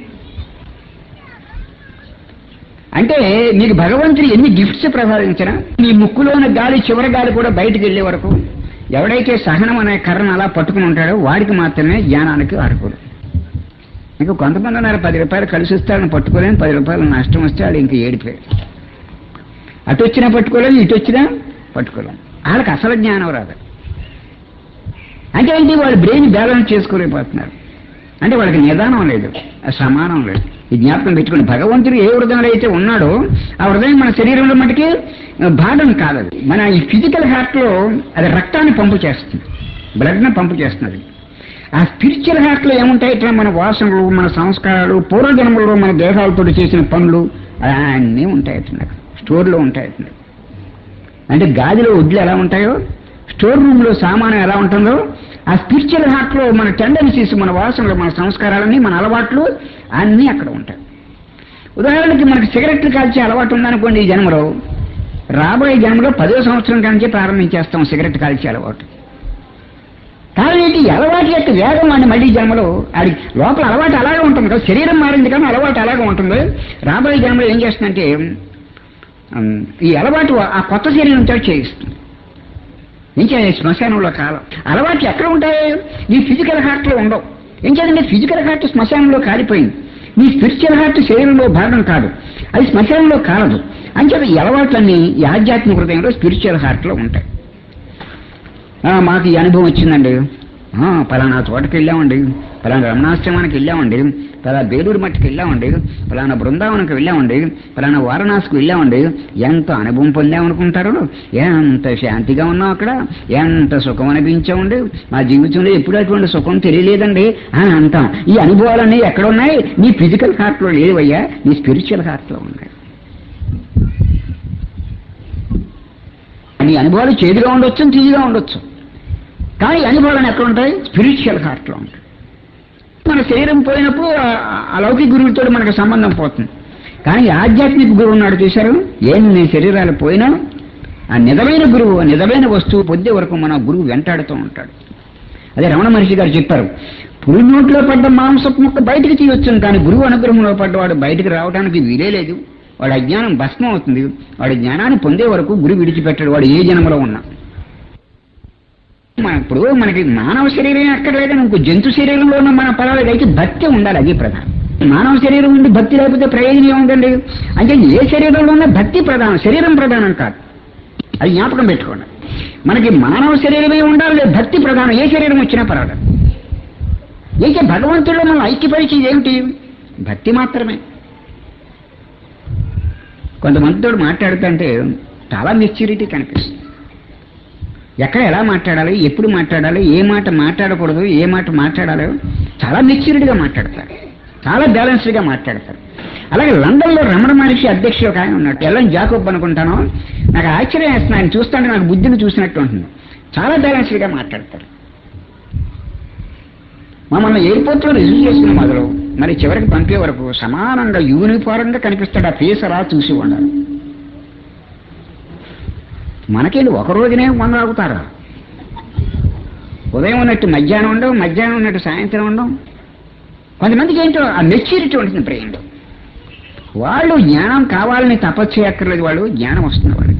అంటే మీకు భగవంతుడు ఎన్ని గిఫ్ట్స్ ప్రసాదించినా మీ ముక్కులోని గాలి, చివరి గాలి కూడా బయటకు వెళ్లే వరకు ఎవడైతే సహనం అనే కర్రను అలా పట్టుకుని ఉంటాడో వాడికి మాత్రమే జ్ఞానానికి అర్హుడు. ఇంకా కొంతమంది ఉన్నారు, 10 రూపాయలు కలిసి ఇస్తాడని పట్టుకోలేని, 10 రూపాయలు నష్టం వస్తే వాడు ఇంక ఏడిపోయాడు. అటు వచ్చినా పట్టుకోలేము, ఇటు వచ్చినా పట్టుకోలేము. వాళ్ళకి అసలు జ్ఞానం రాదు. అంటే ఏంటి, వాళ్ళ బ్రెయిన్ బ్యాలెన్స్ చేసుకోలేకపోతున్నారు. అంటే వాళ్ళకి నిదానం లేదు, సమానం లేదు. ఈ జ్ఞాపకం పెట్టుకుని భగవంతుడు ఏ హృదయంలో అయితే ఉన్నాడో ఆ హృదయం మన శరీరంలో మటుకి భాగం కాదు. మన ఈ ఫిజికల్ హార్ట్ లో అది రక్తాన్ని పంపు చేస్తుంది, బ్లడ్ని పంపు చేస్తున్నది. ఆ స్పిరిచువల్ హార్ట్ లో ఏముంటాయి? ఇట్లా మన వాసనలు, మన సంస్కారాలు, పూర్వజన్మలో మన దేహాలతో చేసిన పనులు అన్నీ ఉంటాయి, స్టోర్లో ఉంటాయి. అంటే గాదిలో వడ్లు ఎలా ఉంటాయో, స్టోర్ రూమ్ లో సామాను ఎలా ఉంటుందో, ఆ స్పిరిచువల్ హార్ట్ లో మన టెండెన్సీస్, మన వాసనలు, మన సంస్కారాలన్నీ, మన అలవాట్లు అన్నీ అక్కడ ఉంటాయి. ఉదాహరణకి మనకి సిగరెట్లు కాల్చే అలవాటు ఉందనుకోండి, ఈ జన్మలో, రాబోయే జన్మలో 10వ సంవత్సరం కంటే ప్రారంభించేస్తాం సిగరెట్ కాల్చే అలవాటు. కానీ ఈ అలవాటు యొక్క వేగం అని మళ్ళీ జన్మలో అది లోపల అలవాటు అలాగే ఉంటుంది కదా, శరీరం మారింది కానీ అలవాటు అలాగే ఉంటుంది. రాబోయే జన్మలో ఏం చేస్తుందంటే ఈ అలవాటు ఆ కొత్త శరీరంతో చేయిస్తుంది. ఇంకా శ్మశానంలో కాలం అలవాట్లు ఎక్కడ ఉంటాయి? ఈ ఫిజికల్ హార్ట్ లో ఉండవు. ఏం చేయాలంటే ఫిజికల్ హార్ట్ శ్మశానంలో కాలిపోయింది, మీ స్పిరిచువల్ హార్ట్ శరీరంలో భాగం కాదు, అది శ్మశానంలో కాలదు. అంచేత ఈ అలవాట్లన్నీ ఈ ఆధ్యాత్మిక హృదయంలో స్పిరిచువల్ హార్ట్ లో ఉంటాయి. మాకు ఈ అనుభవం వచ్చిందండి, పలానా తోటకి వెళ్ళామండి, పలానా రమణాశ్రమానికి వెళ్ళామండి, పలానా బేలూరు మట్టికి వెళ్ళామండి, పలానా బృందావనంకి వెళ్ళామండి, పలానా వారణాసికి వెళ్ళామండి, ఎంత అనుభవం పొందామనుకుంటారు, ఎంత శాంతిగా ఉన్నాం అక్కడ, ఎంత సుఖం అనిపించామండి, మా జీవితంలో ఎప్పుడు అటువంటి సుఖం తెలియలేదండి అని అంటాం. ఈ అనుభవాలన్నీ ఎక్కడ ఉన్నాయి? నీ ఫిజికల్ హార్ట్లో లేవయ్యా, నీ స్పిరిచువల్ హార్ట్లో ఉన్నాయి. నీ అనుభవాలు చేదుగా ఉండొచ్చు, తీయగా ఉండొచ్చు, కానీ అనుభవాలను ఎక్కడ ఉంటాయి? స్పిరిచువల్ హార్ట్లో ఉంటాయి. మన శరీరం పోయినప్పుడు ఆ లౌకిక గురువుతో మనకు సంబంధం పోతుంది, కానీ ఆధ్యాత్మిక గురువు ఉన్నాడు చూశారు, నీ శరీరాలు పోయినా ఆ నిజమైన గురువు, నిజమైన వస్తువు పొందే వరకు మన గురువు వెంటాడుతూ ఉంటాడు. అదే రమణ మహర్షి గారు చెప్పారు, పులి నోట్లో పడ్డ మాంసపు ముక్క బయటికి తీయొచ్చును, కానీ గురువు అనుగ్రహంలో పడ్డవాడు బయటికి రావడానికి వీలే లేదు. వాడి అజ్ఞానం భస్మం అవుతుంది. వాడి జ్ఞానాన్ని పొందే వరకు గురువు విడిచిపెట్టాడు, వాడు ఏ జన్మలో ఉన్నా. ఇప్పుడు మనకి మానవ శరీరం అక్కర్లేదని ఇంకో జంతు శరీరంలో ఉన్న మన పదాలకైతే భక్తి ఉండాలి, అది ప్రధానం. మానవ శరీరం ఉండి భక్తి లేకపోతే ప్రయోజనం ఏముందండి? అంటే ఏ శరీరంలో ఉన్న భక్తి ప్రధానం, శరీరం ప్రధానం కాదు, అది జ్ఞాపకం పెట్టుకోండి. మనకి మానవ శరీరమే ఉండాలి, భక్తి ప్రధానం, ఏ శరీరం వచ్చినా పర్వాలేదు. అయితే భగవంతుడిలో మనం ఐక్యపరిచేది ఏమిటి? భక్తి మాత్రమే. కొంతమందితో మాట్లాడుతుంటే చాలా మెచ్యూరిటీ కనిపిస్తుంది. ఎక్కడ ఎలా మాట్లాడాలి, ఎప్పుడు మాట్లాడాలి, ఏ మాట మాట్లాడకూడదు, ఏ మాట మాట్లాడాలో చాలా మెచ్యూరిటీగా మాట్లాడతారు, చాలా బ్యాలెన్స్డ్గా మాట్లాడతారు. అలాగే లండన్లో రమణ మహర్షి అధ్యక్షుడు ఒక ఆయన ఉన్నాడు, ఎల్ఎన్ జాకోబ్ అనుకుంటాను. నాకు ఆశ్చర్యం వేస్తుంది, ఆయన చూస్తుంటే నాకు బుద్ధిని చూసినట్టు ఉంటుంది. చాలా బ్యాలెన్స్డ్గా మాట్లాడతారు. మమ్మల్ని ఎయిర్పోర్ట్లో రిసీవ్ చేసుకున్న మొదలు మరి చివరికి పంపే వరకు సమానంగా యూనిఫారంగా కనిపిస్తాడు. ఆ ఫేస్ అలా చూసి ఉండాలి. మనకెళ్ళి ఒక రోజునే మొదలవుతారా? ఉదయం ఉన్నట్టు మధ్యాహ్నం ఉండవు, మధ్యాహ్నం ఉన్నట్టు సాయంత్రం ఉండవు. కొంతమందికి ఏంటో ఆ మెచ్యూరిటీ ఉంటుంది బ్రెయిన్లో. వాళ్ళు జ్ఞానం కావాలని తపస్సు చేయక్కర్లేదు, వాళ్ళు జ్ఞానం వస్తుంది వాళ్ళు.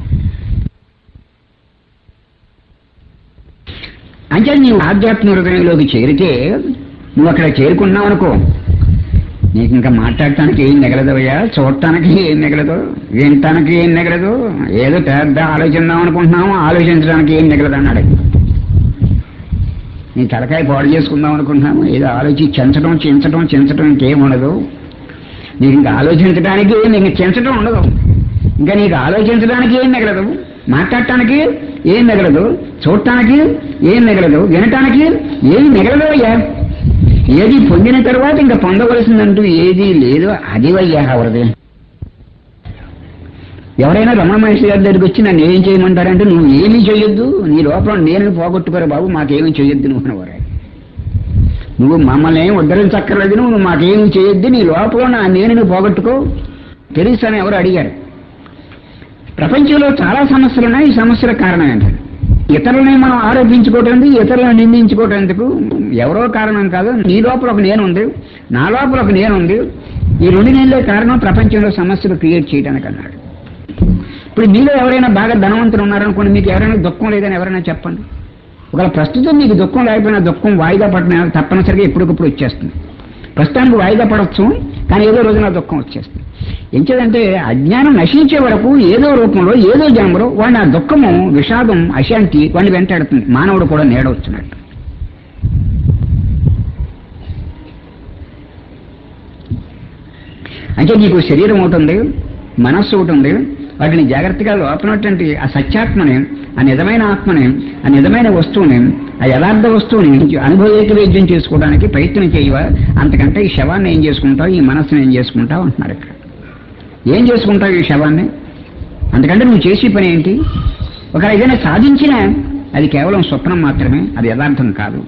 అంటే నీవు ఆధ్యాత్మిక హృదయంలోకి చేరితే నువ్వు అక్కడ చేరుకున్నావు అనుకో, నీకు ఇంకా మాట్లాడటానికి ఏం మిగలదయ్యా, చూడటానికి ఏం మిగలదు, వినటానికి ఏం మిగలదు, ఏదో పెద్ద ఆలోచిద్దాం అనుకుంటున్నాము, ఆలోచించడానికి ఏం మిగలదు అన్నాడు. నీ తలకాయ పాడు చేసుకుందాం అనుకుంటున్నాము, ఏదో చించడం ఇంకేం ఉండదు. నీకు ఇంకా ఆలోచించడానికి, నీకు చించడం ఉండదు, ఇంకా నీకు ఆలోచించడానికి ఏం మిగలదు, మాట్లాడటానికి ఏం మిగలదు, చూడటానికి ఏం మిగలదు, వినటానికి ఏం మిగలదు అయ్యా. ఏది పొందిన తర్వాత ఇంకా పొందవలసిందంటూ ఏది లేదు, అది అయ్యా హృదయం. ఎవరైనా రమణ మహర్షి గారి దగ్గరికి వచ్చి నన్ను ఏం చేయమంటారంటే, నువ్వు ఏమీ చేయొద్దు, నీ లోపల నేను పోగొట్టుకోరా బాబు, మాకేమీ చేయొద్దు నువ్వు అనేవారు. నువ్వు మమ్మల్ని ఏం ఉద్ధరించక్కర్లేదు, నువ్వు మాకేమీ చేయొద్దు, నీ లోపల నా నేను పోగొట్టుకో. తెలుసని ఎవరు అడిగారు. ప్రపంచంలో చాలా సమస్యలు ఉన్నాయి. ఈ సమస్యల కారణం ఏంటంటే ఇతరులని మనం ఆరోపించుకోవటం, ఇతరులను నిందించుకోవటం ఎందుకు? ఎవరో కారణం కాదు, నీ లోపల ఒక నేను ఉంది, నా లోపల ఒక నేను ఉంది. ఈ రెండు నేనులే కారణం ప్రపంచంలో సమస్యలు క్రియేట్ చేయడానికి అన్నాడు. ఇప్పుడు మీలో ఎవరైనా బాగా ధనవంతులు ఉన్నారనుకోండి, మీకు ఎవరైనా దుఃఖం లేదని ఎవరైనా చెప్పండి. ఒకవేళ ప్రస్తుతం మీకు దుఃఖం లేకపోయినా దుఃఖం వాయిదా పడిన తప్పనిసరిగా ఎప్పటికప్పుడు వచ్చేస్తుంది. ప్రస్తుతానికి వాయిదా పడవచ్చు, కానీ ఏదో రోజున దుఃఖం వచ్చేస్తుంది. ఎంచేదంటే అజ్ఞానం నశించే వరకు ఏదో రూపంలో ఏదో జన్మలో వాడిని ఆ దుఃఖము, విషాదం, అశాంతి వాడిని వెంటాడుతుంది. మానవుడు కూడా నేడవచ్చున్నట్టు. అంటే నీకు శరీరం ఒకటి ఉంది, మనస్సు ఒకటి ఉంది. వాటిని జాగ్రత్తగా లోపలటువంటి ఆ సత్యాత్మని, ఆ నిజమైన ఆత్మని, ఆ నిజమైన వస్తువుని, ఆ యథార్థ వస్తువుని అనుభవేక వైద్యం చేసుకోవడానికి ప్రయత్నం చేయవా. అంతకంటే ఈ శవాన్ని ఏం చేసుకుంటావు, ఈ మనస్సును ఏం చేసుకుంటావు అంటున్నారు. ఇక్కడ ఏం చేసుకుంటావు ఈ శవాన్ని? అందుకంటే నువ్వు చేసే పని ఏంటి? ఒక ఏదైనా సాధించినా అది కేవలం స్వప్నం మాత్రమే, అది యథార్థం కాదు.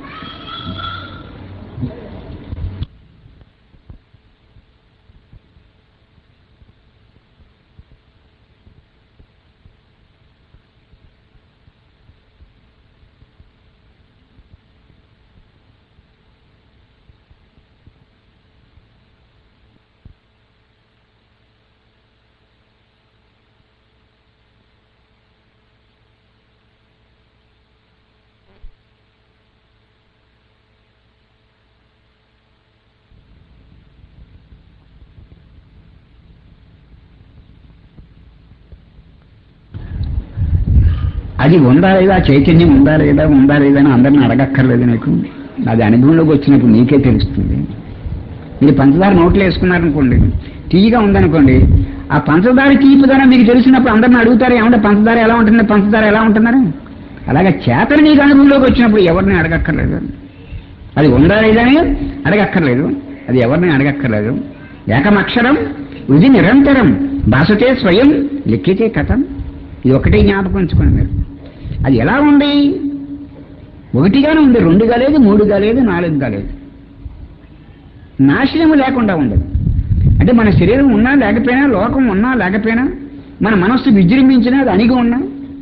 అది ఉందా లేదా, చైతన్యం ఉందా లేదా అని అందరిని అడగక్కర్లేదు నీకు. అది అనుభవంలోకి వచ్చినప్పుడు నీకే తెలుస్తుంది. మీరు పంచదార నోట్లో వేసుకున్నారనుకోండి, తీయగా ఉందనుకోండి, ఆ పంచదార తీపిదనం మీకు తెలిసినప్పుడు అందరిని అడుగుతారు, ఏమంటే పంచదార ఎలా ఉంటుంది, పంచదార ఎలా ఉంటున్నారు. అలాగే చేతన నీకు అనుభవంలోకి వచ్చినప్పుడు ఎవరిని అడగక్కర్లేదు. అది ఉందా లేదని అడగక్కర్లేదు, అది ఎవరిని అడగక్కర్లేదు. ఏకమక్షరం ఇది నిరంతరం భాసతే స్వయం లిఖితే కథం. ఇది ఒకటే జ్ఞాపకం ఉంచుకోండి మీరు. అది ఎలా ఉంది? ఒకటిగానే ఉంది, 2గా లేదు, 3గా లేదు, 4గా లేదు. నాశనము లేకుండా ఉండదు. అంటే మన శరీరం ఉన్నా లేకపోయినా, లోకం ఉన్నా లేకపోయినా, మన మనస్సు విజృంభించినా అది అణిగి ఉన్నా,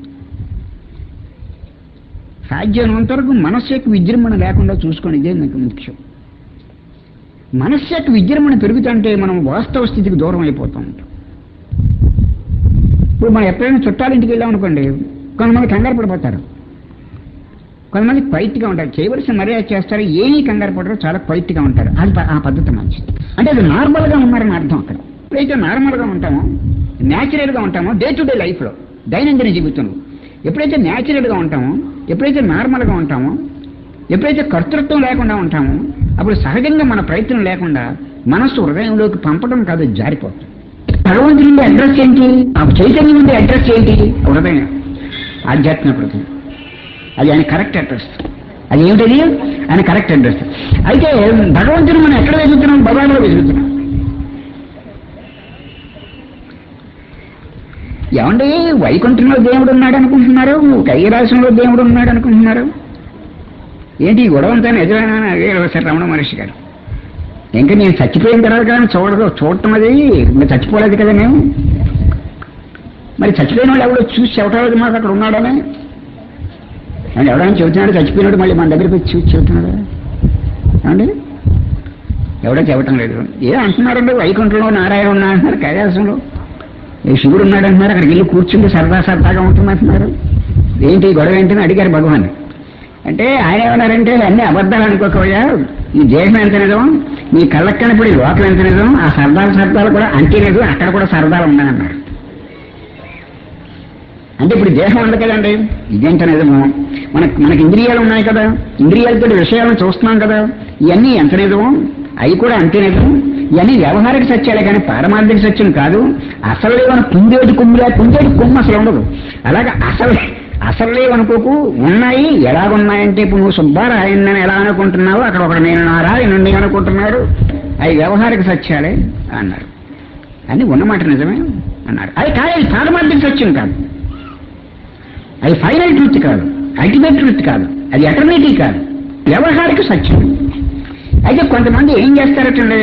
సాధ్యమైనంత వరకు మనస్సు యొక్క విజృంభణ లేకుండా చూసుకోండి. ఇదే మీకు ముఖ్యం. మనస్సు యొక్క విజృంభణ పెరుగుతుంటే మనం వాస్తవ స్థితికి దూరం అయిపోతూ ఉంటాం. ఇప్పుడు మనం ఎప్పుడైనా చుట్టాలింటికి వెళ్ళామనుకోండి, కొంతమంది కంగారు పడిపోతారు, కొంతమంది క్వైట్గా ఉంటారు, చేయవలసిన మర్యాద చేస్తారు, ఏమీ కంగారు పడరు, చాలా క్వైట్గా ఉంటారు. అది ఆ పద్ధతి మంచిది. అంటే అది నార్మల్గా ఉన్నారని అర్థం. అక్కడ ఎప్పుడైతే నార్మల్గా ఉంటామో, న్యాచురల్గా ఉంటామో, డే టు డే లైఫ్లో దైనందిన జీవితంలో ఎప్పుడైతే న్యాచురల్గా ఉంటామో, ఎప్పుడైతే నార్మల్గా ఉంటామో, ఎప్పుడైతే కర్తృత్వం లేకుండా ఉంటామో, అప్పుడు సహజంగా మన ప్రయత్నం లేకుండా మనస్సు హృదయంలోకి పంపడం కాదు, జారిపోతుంది. భగవంతుడి నుండి అడ్రస్ ఏంటి? ఆ చైతన్యం నుండి అడ్రస్ ఏంటి? హృదయం, ఆధ్యాత్మిక హృదయం. అది ఆయన కరెక్ట్ అడ్రస్. అది ఏమిటది? ఆయన కరెక్ట్ అడ్రస్. అయితే భగవంతుని మనం ఎక్కడ వెతుకుతున్నాం? భగవాన్లో వెతుకుతున్నాం. ఏమండి, వైకుంఠంలో దేవుడు ఉన్నాడు అనుకుంటున్నారు, కైలాసంలో దేవుడు ఉన్నాడు అనుకుంటున్నారు. ఏంటి ఈ గొడవంతా నిజమేనా అని అడిగారు సార్ రమణ మహర్షి గారు. ఇంకా నేను చచ్చిపోయిన తర్వాత కదా చూడటం అది, ఇంకా చచ్చిపోలేదు కదా మేము. మరి చచ్చిపోయిన వాళ్ళు ఎవడో చూసి చెప్పలేదు మాకు అక్కడ ఉన్నాడని. అండ్ ఎవడైనా చెబుతున్నాడు చచ్చిపోయినాడు, మళ్ళీ మన దగ్గరికి వచ్చి చూసి చెబుతున్నాడు అండి. ఎవడో చెప్పటం లేదు. ఏ అంటున్నారండి, వైకుంఠంలో నారాయణ ఉన్నా అంటున్నారు, కైలాసంలో ఏ శివుడు ఉన్నాడు అంటున్నారు, అక్కడికి వెళ్ళి కూర్చుంటే సరదాగా ఉంటుంది అంటున్నారు. ఏంటి గొడవ ఏంటని అడిగారు భగవాన్. అంటే ఆయన ఏమన్నారంటే, అన్ని అబద్ధాలు అనుకోకపోయా, ఈ దేశం ఎంత నిజం, మీ కళ్ళకు కనపడి లోకం ఎంత నిజం, ఆ సరదాలు కూడా అంతే నిజం, అక్కడ కూడా సరదాలు ఉన్నాయన్నారు. అంటే ఇప్పుడు దేహం ఉంది కదండి, ఇదేంట నిజము, మనకి ఇంద్రియాలు ఉన్నాయి కదా, ఇంద్రియాలతో విషయాలను చూస్తున్నాం కదా, ఇవన్నీ ఎంత నిజము, అవి కూడా అంతే నిజం. ఇవన్నీ వ్యవహారిక సత్యాలే కానీ పారమార్థిక సత్యం కాదు. అసలు లేవని కుందేటి కొమ్ము అసలు ఉండదు. అలాగే అసలు అనుకోకు, ఉన్నాయి. ఎలాగున్నాయంటే ఇప్పుడు నువ్వు సుబ్బారాయణని ఎలా అనుకుంటున్నావు, అక్కడ ఒకడు నేను నారాయణుణ్ణి అనుకుంటున్నాడు, అవి వ్యవహారిక సత్యాలే అన్నారు. అన్ని ఉన్నమాట నిజమే అన్నారు. అది కాదు, అది పారమార్థిక సత్యం కాదు, అది ఫైనల్ ట్రూత్ కాదు, అల్టిమేట్ ట్రూత్ కాదు, అది ఎటర్నిటీ కాదు, వ్యవహారిక సత్యం. అయితే కొంతమంది ఏం చేస్తారటండి,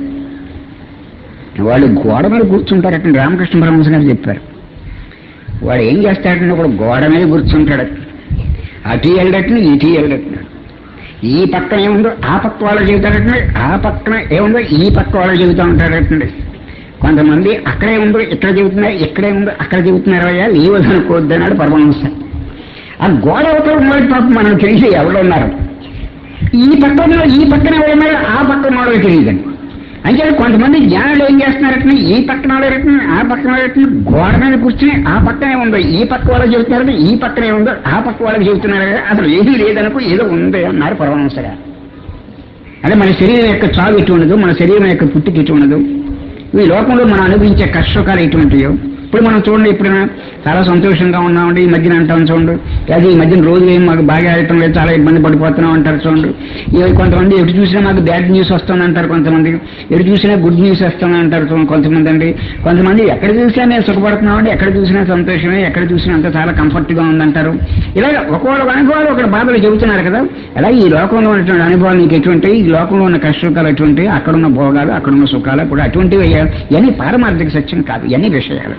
వాళ్ళు గోడ మీద కూర్చుంటారటండి. రామకృష్ణ పరమహంస గారు చెప్పారు, వాడు ఏం చేస్తాడంటే ఒకడు గోడ మీద కూర్చుంటాడు, అటు వెళ్ళటం ఇటు వెళ్ళటం, ఈ పక్కన ఏముందో ఆ పక్క వాళ్ళు చెబుతారటండి, ఆ పక్కన ఏముందో ఈ పక్క వాళ్ళు చెబుతూ ఉంటారటండి. కొంతమంది అక్కడే ఉందో ఇక్కడ చెబుతున్నారు, ఇక్కడే ఉందో అక్కడ చెబుతున్నారు, అయ్యా లేవదు అనుకోవద్దు అన్నాడు పరమహంస. ఆ గోడ అవతల ఉన్నవాడి పాపం మనం తెలిసి ఎవరు ఉన్నారు, ఈ పక్కన ఎవరున్నారు, ఆ పక్కన వాళ్ళకి తెలియదండి. అంటే కొంతమంది జ్ఞానులు ఏం చేస్తున్నారట, ఈ పక్కన వాళ్ళు ఆ పక్కన వాళ్ళు గోడ మీద కూర్చుని ఆ పక్కనే ఉందో ఈ పక్క వాళ్ళకి చెబుతున్నారు, ఈ పక్కనే ఉందో ఆ పక్క వాళ్ళకి చెబుతున్నారు, అసలు ఏది లేదనుకో ఏదో ఉంది అన్నారు పరమహంస గారు. అంటే మన శరీరం యొక్క చావు ఎటు ఉండదు, మన శరీరం యొక్క పుట్టుక ఎటు ఉండదు, ఈ లోకంలో మనం అనుభవించే కష్టసుఖాలు ఎటువంటియో. ఇప్పుడు మనం చూడండి, ఎప్పుడైనా చాలా సంతోషంగా ఉన్నామండి, ఈ మధ్యన అంటాం చూడండి, అది ఈ మధ్యన రోజులు ఏం మాకు బాగా ఆడటం లేదు, చాలా ఇబ్బంది పడిపోతున్నాం అంటారు చూడండి. కొంతమంది ఎటు చూసినా మాకు బ్యాడ్ న్యూస్ వస్తుంది అంటారు, కొంతమంది ఎటు చూసినా గుడ్ న్యూస్ వస్తుంది అంటారు కొంతమంది అండి. కొంతమంది ఎక్కడ చూసినా మేము సుఖపడుతున్నామండి, ఎక్కడ చూసినా సంతోషమే, ఎక్కడ చూసినా అంతా చాలా కంఫర్ట్గా ఉందంటారు. ఇలాగ ఒక్కొక్క అనుభవాలు ఒకటి బాధలు చెబుతున్నారు కదా. అలాగే ఈ లోకంలో ఉన్నటువంటి అనుభవాలు నీకు ఎటువంటి, ఈ లోకంలో ఉన్న కష్టసుఖాలు ఎటువంటి, అక్కడున్న భోగాలు అక్కడున్న సుఖాలు కూడా అటువంటివి. ఇవన్నీ పారమార్థిక సత్యం కాదు, ఇవన్నీ విషయాలు.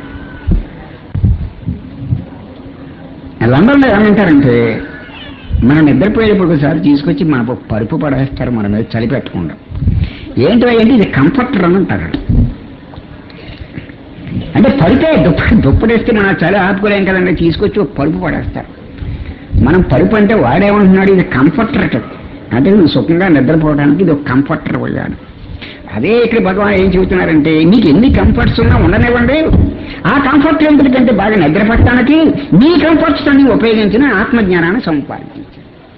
లండన్లో ఏమంటారంటే, మనం నిద్రపోయేటప్పుడు ఒకసారి తీసుకొచ్చి మన పరుపు పడేస్తారు మన మీద చలి పెట్టకుండా. ఏంటో ఇది కంఫర్టర్ అని అంటారు. అంటే పరుపే దుప్పటేస్తే మనం చలి ఆపుకోలేం కదండి, తీసుకొచ్చి ఒక పరుపు పడేస్తారు. మనం పరుపు అంటే వాడేమంటున్నాడు, ఇది కంఫర్టర్ అంటే నువ్వు సుఖంగా నిద్రపోవడానికి ఇది ఒక కంఫర్టర్ పోయాడు. అదే ఇక్కడ భగవాన్ ఏం చెబుతున్నారంటే మీకు ఎన్ని కంఫర్ట్స్ ఉన్నా ఉండనివ్వండి, ఆ కంఫర్ట్ ఎందుకంటే బాగా నిద్ర పట్టడానికి మీ కంఫర్ట్స్ అన్ని ఉపయోగించిన ఆత్మజ్ఞానాన్ని సంపాదించారు.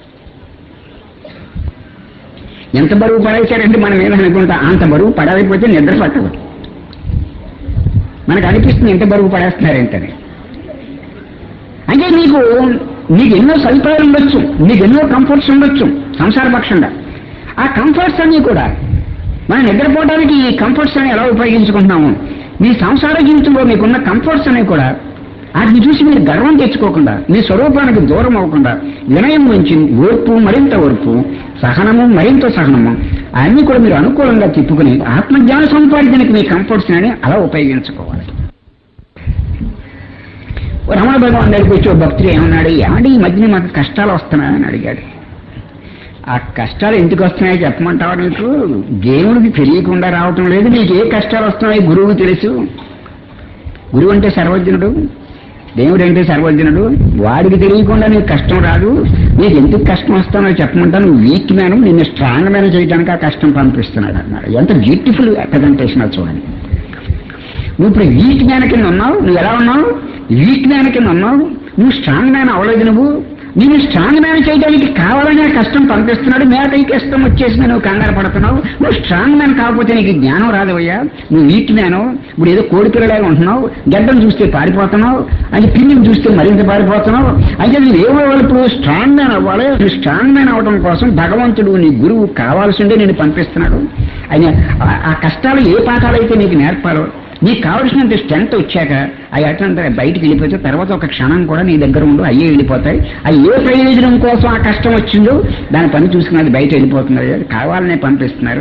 ఎంత బరువు పడేశారంటే మనం ఏదనుకుంటా అంత బరువు పడలేకపోతే నిద్ర పట్టదు. మనకు అనిపిస్తుంది ఎంత బరువు పడేస్తున్నారేంటని. అంటే మీకు ఎన్నో సదుపాయాలు ఉండొచ్చు, మీకు ఎన్నో కంఫర్ట్స్ ఉండొచ్చు సంసారపక్షంగా. ఆ కంఫర్ట్స్ అన్నీ కూడా మనం నిద్రపోవడానికి ఈ కంఫర్ట్స్ అని ఎలా ఉపయోగించుకుంటున్నాము, మీ సంసార జీవితంలో మీకున్న కంఫర్ట్స్ అనేవి కూడా వాటిని చూసి మీరు గర్వం తెచ్చుకోకుండా, మీ స్వరూపానికి దూరం అవ్వకుండా వినయం నుంచి ఓర్పు మరింత ఓర్పు, సహనము మరింత సహనము అన్నీ కూడా మీరు అనుకూలంగా తిప్పుకుని ఆత్మజ్ఞాన సంపాదించడానికి మీ కంఫర్ట్స్ అని అలా ఉపయోగించుకోవాలి. రమణ భగవాన్ దగ్గరికి వచ్చి భక్తులు ఏమన్నాడు, ఏమంటే ఈ మధ్యన మాకు కష్టాలు వస్తున్నాయని అడిగాడు. ఆ కష్టాలు ఎందుకు వస్తున్నాయో చెప్పమంటావా? నీకు దేవుడికి తెలియకుండా రావటం లేదు. నీకు ఏ కష్టాలు వస్తున్నాయి గురువుకు తెలుసు. గురువు అంటే సర్వజ్ఞుడు, దేవుడు అంటే సర్వజ్ఞుడు. వాడికి తెలియకుండా నీకు కష్టం రాదు. నీకు ఎందుకు కష్టం వస్తానో చెప్పమంటా. నువ్వు వీక్ మ్యాన్, నిన్ను స్ట్రాంగ్ మ్యాన్ చేయడానికి ఆ కష్టం పంపిస్తున్నాడు అన్నాడు. ఎంత బ్యూటిఫుల్ ప్రజెంటేషన్ అది చూడండి. నువ్వు ఇప్పుడు వీక్ మ్యాన్ కింద ఉన్నావు. నువ్వు ఎలా ఉన్నావు? వీక్ మ్యాన్ కింద ఉన్నావు. నువ్వు స్ట్రాంగ్ మ్యాన్ అవ్వలేదు. నేను స్ట్రాంగ్ మ్యాన్ చేయడానికి కావాలనే కష్టం పంపిస్తున్నాడు. మేకై కష్టం వచ్చేసి నువ్వు కంగారు పడుతున్నావు. నువ్వు స్ట్రాంగ్ మ్యాన్ కాకపోతే నీకు జ్ఞానం రాదవయ్యా. నువ్వు వీక్ మ్యాను. ఇప్పుడు ఏదో కోడి పిల్లలాగా ఉంటున్నావు. గడ్డం చూస్తే పారిపోతున్నావు, అంటే పిల్లిని చూస్తే మరింత పారిపోతున్నావు. అయితే నువ్వు ఏమవ్వాలి? ఇప్పుడు స్ట్రాంగ్ మ్యాన్ అవ్వాలి. నువ్వు స్ట్రాంగ్ మ్యాన్ అవడం కోసం భగవంతుడు నీ గురువు కావాల్సిందే నేను పంపిస్తున్నాడు. ఆయన ఆ కష్టాలు ఏ పాఠాలైతే నీకు నేర్పాలో, నీకు కావలసినంత స్ట్రెంత్ వచ్చాక అవి అట్లంతా బయటికి వెళ్ళిపోతే తర్వాత ఒక క్షణం కూడా నీ దగ్గర ఉండు, అయ్యే వెళ్ళిపోతాయి. అవి ఏ ప్రయోజనం కోసం ఆ కష్టం వచ్చిందో దాని పని చూసుకున్నది బయట వెళ్ళిపోతున్నారు. కావాలనే పంపిస్తున్నారు.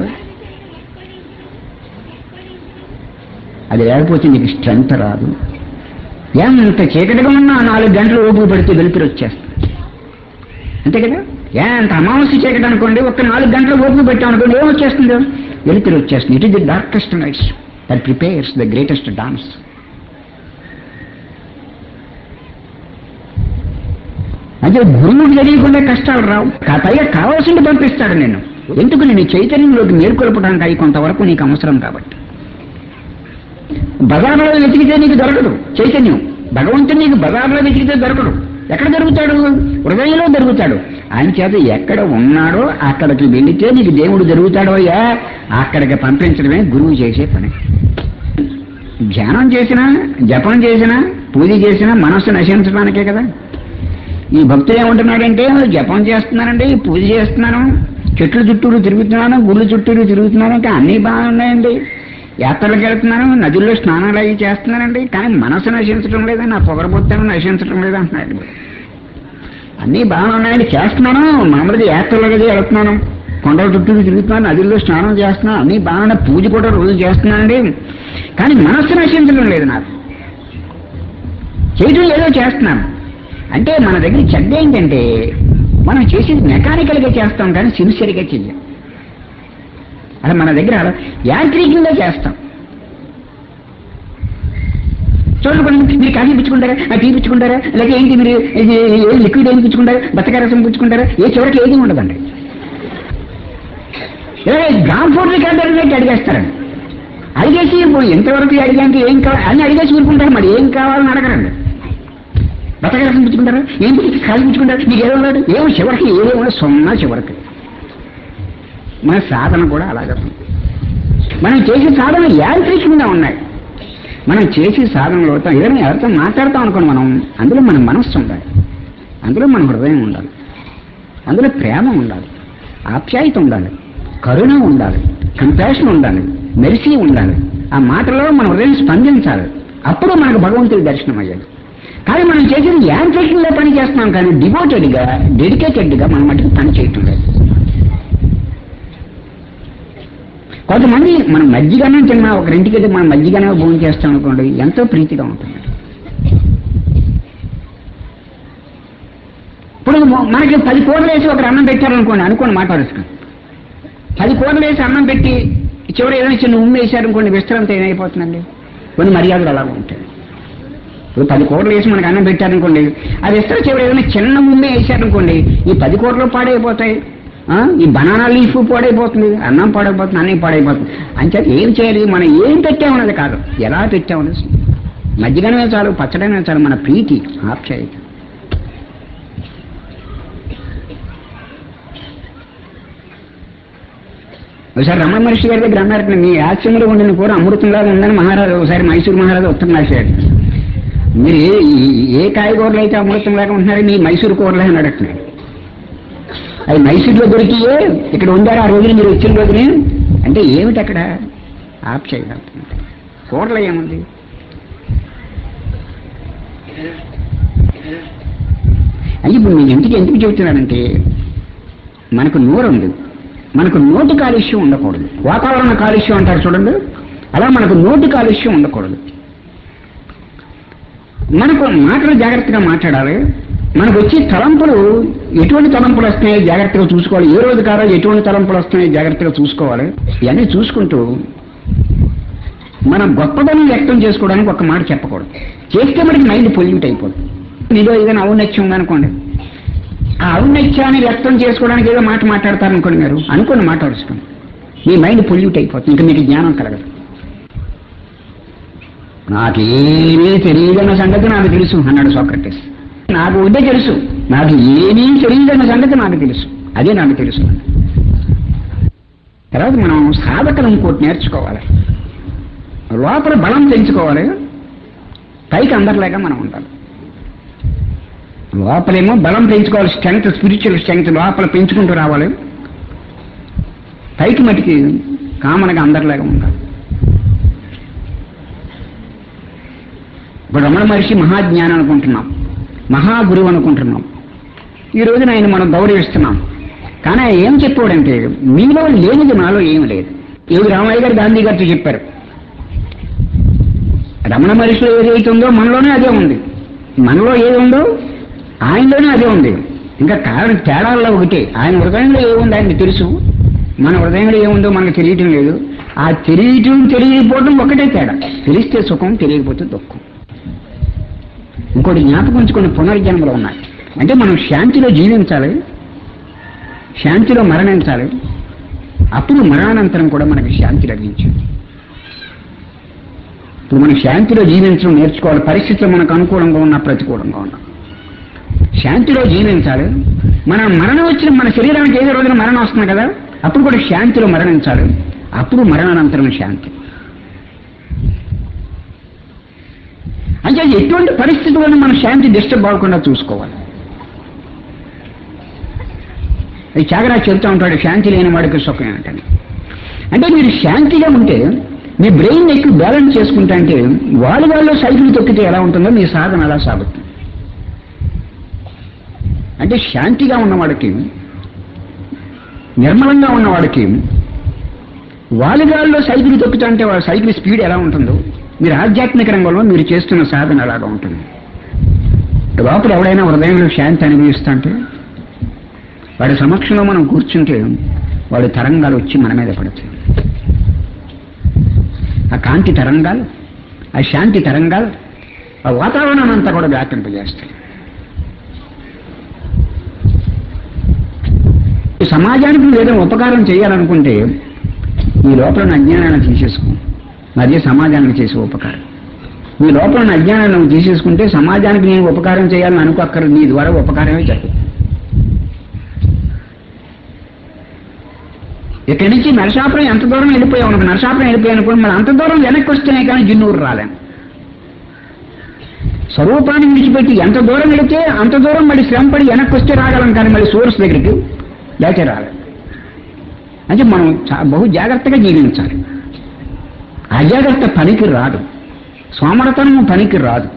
అది లేకపోతే నీకు స్ట్రెంత్ రాదు. ఎంత చీకటిగా ఉన్నా 4 గంటలు ఓపిక పెడితే వెలుతురు వచ్చేస్తుంది. అంతే కదా? ఎంత అమావాస్య చీకటి అనుకోండి, ఒక్క 4 గంటలు ఓపిక పెట్టాం అనుకోండి, ఏమొచ్చేస్తుంది? వెలుతురు వచ్చేస్తుంది. It is the darkest nights that prepares the greatest dance. అంటే గురువుకి తెలియకుండా కష్టాలు రావు. పైగా కావాల్సింది పంపిస్తాడు నేను. ఎందుకు? నేను చైతన్యంలోకి మేల్కొల్పడానికి అయి కొంతవరకు నీకు అవసరం కాబట్టి. బజార్లో వెతికితే నీకు దొరకదు చైతన్యం. భగవంతుడు నీకు బజార్లో వెతికితే దొరకడు. ఎక్కడ దొరుకుతాడు? హృదయంలో దొరుకుతాడు. ఆయన చేత ఎక్కడ ఉన్నాడో అక్కడికి వెళితే నీకు దేవుడు దొరుకుతాడో అయ్యా. అక్కడికి పంపించడమే గురువు చేసే పని. ధ్యానం చేసినా, జపం చేసినా, పూజ చేసినా మనస్సు నశించడానికే కదా. ఈ భక్తులు ఏమంటున్నాడంటే, జపం చేస్తున్నానండి, పూజ చేస్తున్నాను, చెట్ల చుట్టూరు తిరుగుతున్నాను, గుళ్ళు చుట్టూరు తిరుగుతున్నాను, ఇంకా అన్నీ బాగున్నాయండి, యాత్రలకు వెళ్తున్నాను, నదుల్లో స్నానాలు అవి చేస్తున్నానండి, కానీ మనసు నశించడం లేదా, నా పొగరబొత్తాను నశించడం లేదా అంటున్నాడు. అన్నీ బాగున్నాయండి, చేస్తున్నాను, మామూలుగా యాత్రలకు వెళ్తున్నాను, కొండల చుట్టూరు తిరుగుతున్నాను, నదుల్లో స్నానం చేస్తున్నాను, అన్నీ బాగున్నాయి, పూజ కూడా రోజు చేస్తున్నానండి, కానీ మనస్సు నశించడం లేదు. నాకు చేయటం ఏదో చేస్తున్నాను అంటే మన దగ్గర చెడ్డ ఏంటంటే మనం చేసేది మెకానికల్గా చేస్తాం కానీ సిన్సియర్గా చెయ్యం. అలా మన దగ్గర యాంత్రికంగా చేస్తాం. చూడండి, మీరు కాఫీ పుచ్చుకుంటారా, టీ పుచ్చుకుంటారా, లేక ఏంటి మీరు లిక్విడ్ ఏం పుచ్చుకుంటారా, బత్తకారసం పుచ్చుకుంటారా, ఏ చివరికి ఏది ఉండదండి. ఇలా గ్రామ్ ఫోర్ రికార్డర్ అడిగేస్తారండి. అడిగేసి ఇప్పుడు ఎంతవరకు అడిగానికి ఏం కావాలి అని అడిగేసి ఊరుకుంటారు. మరి ఏం కావాలని అడగరండి. బతకరసం పుచ్చుకుంటారా, ఏం కాలు పుచ్చుకుంటారు, మీకు ఏదో ఉన్నాడు, ఏమో చివరికి ఏదేమో సున్నా. చివరికి మన సాధన కూడా అలాగే. మనం చేసే సాధన యాంత్రికంగా ఉన్నాయి. మనం చేసే సాధనలో ఏదైనా ఎవరితో మాట్లాడతాం అనుకోండి, మనం అందులో మన మనస్సు ఉండాలి, అందులో మన హృదయం ఉండాలి, అందులో ప్రేమ ఉండాలి, ఆప్యాయత ఉండాలి, కరుణ ఉండాలి, కంపాషన్ ఉండాలి, మెరిసి ఉండాలి. ఆ మాటలో మన హృదయం స్పందించాలి. అప్పుడు మనకు భగవంతుడి దర్శనం అయ్యాడు. కానీ మనం చేసేది యాంత్రికంగా పని చేస్తున్నాం, కానీ డివోటెడ్గా, డెడికేటెడ్గా మనం మటుకు పని చేయటం లేదు. కొంతమంది మనం మజ్జిగనం తిన్నా, ఒకరింటికి వెళ్ళి మనం మజ్జిగనం భోజనం చేస్తాం అనుకోండి, ఎంతో ప్రీతిగా ఉంటుంది. ఇప్పుడు మనకి 10 కూరలు వేసి ఒకరు అన్నం పెట్టారనుకోండి మాట వరుసుకుని 10 కూరలు వేసి అన్నం పెట్టి చివరి ఏదైనా చిన్న ఉమ్మ వేశారనుకోండి, విస్తరంతో ఏమైపోతుందండి. కొన్ని మర్యాదలు అలాగే ఉంటాయి. ఇప్పుడు 10 కూరలు వేసి మనకు అన్నం పెట్టారనుకోండి, ఆ విస్తర చివరి ఏదైనా చిన్న ఉమ్మే వేశారనుకోండి, ఈ 10 కూరలు పాడైపోతాయి. ఈ బనానా లీఫ్ పాడైపోతుంది, అన్నం పాడైపోతుంది, అన్నీ పాడైపోతుంది. అంచేత ఏం చేయాలి? మనం ఏం పెట్టామన్నది కాదు, ఎలా పెట్టామనేది. మజ్జిగనే చాలు, పచ్చడనే చాలు, మన ప్రీతి ఆప్యాయత. ఒకసారి రమణ మహర్షి గారి దగ్గర అన్నారు, మీ ఆశ్రమంలో ఉండిన కూర అమృతంలాగా ఉందని మహారాజు ఒకసారి మైసూరు మహారాజు ఉత్తరం రాశాడు. మీరు ఏ కాయగూరలు అయితే అమృతంలాగా ఉంటున్నారో మీ మైసూరు కూరలే అని అడుగుతున్నాడు. అది మైసూరులో దొరికియే ఇక్కడ ఉండారు ఆ రోజున, మీరు వచ్చిన రోజునే. అంటే ఏమిటి అక్కడ ఆప్యాయత? కూరలో ఏముంది? అంటే ఇప్పుడు నేను ఎందుకు చెబుతున్నానంటే, మనకు నోరు ఉంది, మనకు నోటి కాలుష్యం ఉండకూడదు. వాతావరణ కాలుష్యం అంటారు చూడండి, అలా మనకు నోటి కాలుష్యం ఉండకూడదు. మనకు మాటలు జాగ్రత్తగా మాట్లాడాలి. మనకు వచ్చే తలంపులు ఎటువంటి తలంపులు వస్తున్నాయో జాగ్రత్తగా చూసుకోవాలి. ఏ రోజు కాదో ఎటువంటి తలంపులు వస్తున్నాయో జాగ్రత్తగా చూసుకోవాలి. ఇవన్నీ చూసుకుంటూ మనం గొప్పదనం వ్యక్తం చేసుకోవడానికి ఒక మాట చెప్పకూడదు. చేస్తే మనకి మైండ్ పొల్యూట్ అయిపోతుంది. మీలో ఏదైనా ఔన్నత్యం ఉందనుకోండి, ఆ ఔన్నత్యాన్ని వ్యక్తం చేసుకోవడానికి ఏదో మాట మాట్లాడతారనుకోండి, మీరు అనుకున్న మాట అరుచుకోండి, మీ మైండ్ పొల్యూట్ అయిపోతుంది, ఇంకా మీకు జ్ఞానం కలగదు. నాకేమీ తెలియదన్న సంగతి నాకు తెలుసు అన్నాడు సోక్రటీస్. నాకు ఒకటే తెలుసు, నాకు ఏమీ తెలియదన్న సంగతి నాకు తెలుసు, అదే నాకు తెలుసు. తర్వాత మనం సాధకులు ఇంకోటి నేర్చుకోవాలి. లోపల బలం పెంచుకోవాలి, పైకి అందరిలాగా మనం ఉండాలి. లోపలేమో బలం పెంచుకోవాలి, స్ట్రెంగ్త్, స్పిరిచువల్ స్ట్రెంగ్త్ లోపల పెంచుకుంటూ రావాలి. పైకి మటుకి కామన్గా అందరిలాగా ఉండాలి. ఇప్పుడు రమణ మహర్షి మహాజ్ఞానం అనుకుంటున్నాం, మహాగురువు అనుకుంటున్నాం. ఈ రోజున ఆయన మనం గౌరవిస్తున్నాం. కానీ ఆయన ఏం చెప్పాడంటే, మీలో లేనిది నాలో ఏమి లేదు. ఏది రామయ్య గారు గాంధీ గారితో చెప్పారు, రమణ మహర్షిలో ఏదైతే ఉందో మనలోనే అదే ఉంది, మనలో ఏది ఉందో ఆయనలోనే అదే ఉంది. ఇంకా కారణం తేడాల్లో ఒకటే, ఆయన హృదయంలో ఏముంది ఆయనకు తెలుసు, మన హృదయంలో ఏముందో మనకు తెలియటం లేదు. ఆ తెలియకపోవడం ఒకటే తేడా. తెలిస్తే సుఖం, తెలియకపోతే దుఃఖం. ఇంకోటి జ్ఞాపకం ఉంచుకుని పునర్జన్మలు ఉన్నాయి. అంటే మనం శాంతిలో జీవించాలి, శాంతిలో మరణించాలి. అప్పుడు మరణానంతరం కూడా మనకి శాంతి లభించింది. ఇప్పుడు మనం శాంతిలో జీవించడం నేర్చుకోవాలి. పరిస్థితులు మనకు అనుకూలంగా ఉన్నా ప్రతికూలంగా ఉన్నా శాంతిలో జీవించాలి. మన మరణం వచ్చిన మన శరీరానికి ఏదో రోజున మరణం వస్తుంది కదా, అప్పుడు కూడా శాంతిలో మరణించాలి. అప్పుడు మరణానంతరం శాంతి. అంటే ఎటువంటి పరిస్థితులను మన శాంతి డిస్టర్బ్ అవ్వకుండా చూసుకోవాలి. అది త్యాగరాజు చెబుతూ ఉంటాడు, శాంతి లేని వాడికి సుఖం ఏంటని. అంటే మీరు శాంతిగా ఉంటే, మీ బ్రెయిన్ ఎక్కువ బ్యాలెన్స్ చేసుకుంటా అంటే, వాళ్ళు సైకిల్ తొక్కితే ఎలా ఉంటుందో మీ సాధన అలా సాగుతుంది. అంటే శాంతిగా ఉన్నవాడికి, నిర్మలంగా ఉన్నవాడికి వాలిగాల్లో సైకిల్ తొక్కుతా అంటే వాళ్ళ సైకిల్ స్పీడ్ ఎలా ఉంటుందో, మీరు ఆధ్యాత్మిక రంగంలో మీరు చేస్తున్న సాధన అలాగా ఉంటుంది. లోపల ఎవడైనా హృదయంలో శాంతి అనుభవిస్తా అంటే, వాడి సమక్షంలో మనం కూర్చుంటే వాడి తరంగాలు వచ్చి మన మీద పడతాయి. ఆ కాంతి తరంగాలు, ఆ శాంతి తరంగాలు ఆ వాతావరణం అంతా కూడా వ్యాపింపజేస్తాయి. సమాజానికి నువ్వు ఏదైనా ఉపకారం చేయాలనుకుంటే నీ లోపల ఉన్న అజ్ఞానాన్ని తీసేసుకో, అదే సమాజానికి చేసే ఉపకారం. నీ లోపల ఉన్న అజ్ఞానాన్ని నువ్వు తీసేసుకుంటే సమాజానికి నేను ఉపకారం చేయాలని అనుకోక్కరు, నీ ద్వారా ఉపకారమే జరుగుతుంది. ఇక్కడి నుంచి నరసాపురం ఎంత దూరం వెళ్ళిపోయావు అనుకో, నరసాపురం వెళ్ళిపోయాను అనుకోండి, మరి అంత దూరం వెనక్కి వస్తేనే కానీ జిన్నూరు రాలేను. స్వరూపాన్ని విడిచిపెట్టి ఎంత దూరం వెళితే అంత దూరం మళ్ళీ శ్రమపడి వెనక్కి వస్తే రాగలం, కానీ మళ్ళీ సోర్స్ దగ్గరికి లేచే రాలేదు. అంటే మనం బహు జాగ్రత్తగా జీవించాలి. అజాగ్రత్త పనికి రాదు, సోమరతనం పనికి రాదు.